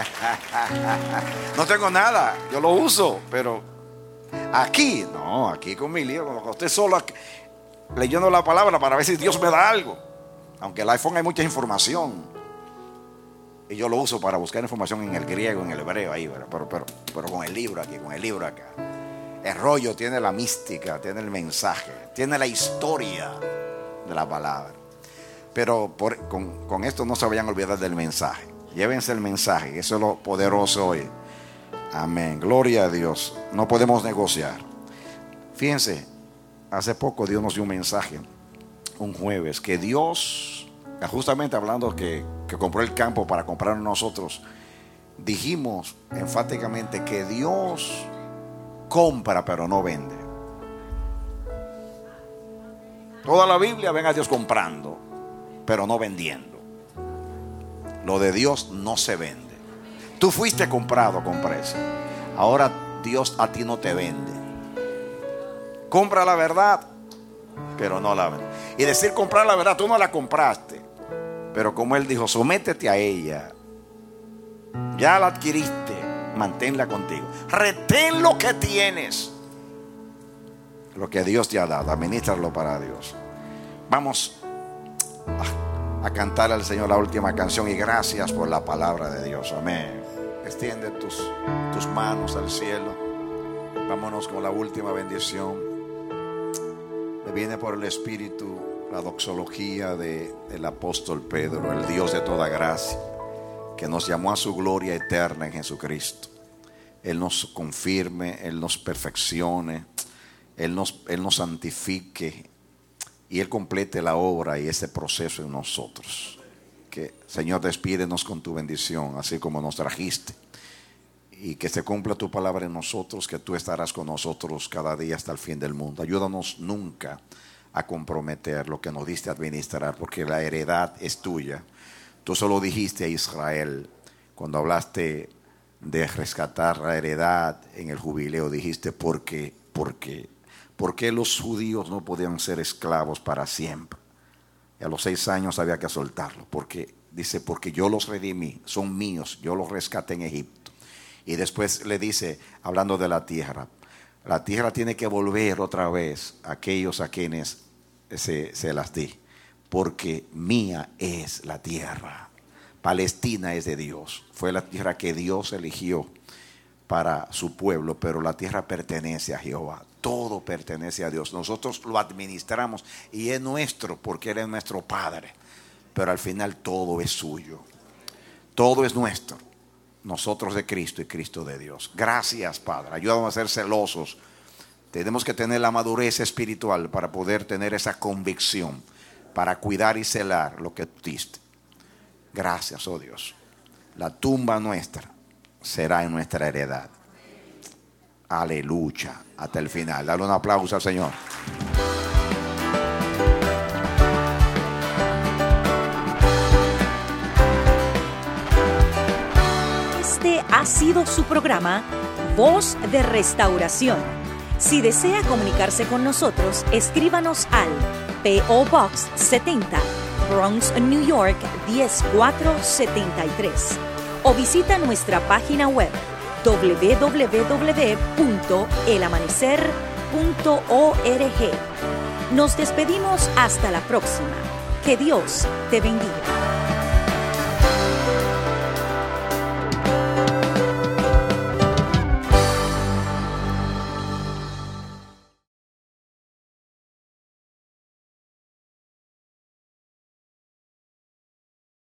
No tengo nada, yo lo uso, pero aquí con mi lío, cuando estoy solo aquí, leyendo la palabra para ver si Dios me da algo. Aunque el iPhone hay mucha información y yo lo uso para buscar información en el griego, en el hebreo ahí, pero con el libro aquí, con el libro acá. El rollo tiene la mística, tiene el mensaje, tiene la historia de la palabra. Pero con esto no se vayan a olvidar del mensaje. Llévense el mensaje, eso es lo poderoso hoy. Amén, gloria a Dios. No podemos negociar. Fíjense, hace poco Dios nos dio un mensaje, un jueves, que Dios, justamente hablando que compró el campo para comprar nosotros, dijimos enfáticamente que Dios compra pero no vende. Toda la Biblia ven a Dios comprando pero no vendiendo. Lo de Dios no se vende. Tú fuiste comprado con precio. Ahora Dios a ti no te vende. Compra la verdad pero no la vende. Y decir comprar la verdad, tú no la compraste, pero como Él dijo, sométete a ella. Ya la adquiriste, manténla contigo. Retén lo que tienes, lo que Dios te ha dado, administrarlo para Dios. Vamos a cantar al Señor la última canción, y gracias por la palabra de Dios. Amén. Extiende tus manos al cielo. Vámonos con la última bendición. Me viene por el Espíritu la doxología del apóstol Pedro, el Dios de toda gracia, que nos llamó a su gloria eterna en Jesucristo. Él nos confirme, Él nos perfeccione, Él nos santifique, y Él complete la obra y ese proceso en nosotros. Que, Señor, despídenos con tu bendición, así como nos trajiste. Y que se cumpla tu palabra en nosotros, que tú estarás con nosotros cada día hasta el fin del mundo. Ayúdanos nunca a comprometer lo que nos diste a administrar, porque la heredad es tuya. Tú solo dijiste a Israel, cuando hablaste de rescatar la heredad en el jubileo, dijiste, ¿por qué los judíos no podían ser esclavos para siempre? Y a los 6 años había que soltarlo, porque yo los redimí, son míos, yo los rescaté en Egipto. Y después le dice, hablando de la tierra tiene que volver otra vez a aquellos a quienes se las di, porque mía es la tierra. Palestina es de Dios, fue la tierra que Dios eligió para su pueblo, pero la tierra pertenece a Jehová. Todo pertenece a Dios. Nosotros lo administramos y es nuestro porque Él es nuestro Padre, pero al final todo es suyo. Todo es nuestro. Nosotros de Cristo y Cristo de Dios. Gracias, Padre. Ayúdanos a ser celosos. Tenemos que tener la madurez espiritual para poder tener esa convicción, para cuidar y celar lo que tú diste. Gracias, oh Dios. La tumba nuestra será en nuestra heredad. Aleluya. Hasta el final. Dale un aplauso al Señor. Este ha sido su programa Voz de Restauración. Si desea comunicarse con nosotros, escríbanos al P.O. Box 70, Bronx, New York 10473, o visita nuestra página web www.elamanecer.org. Nos despedimos hasta la próxima. Que Dios te bendiga.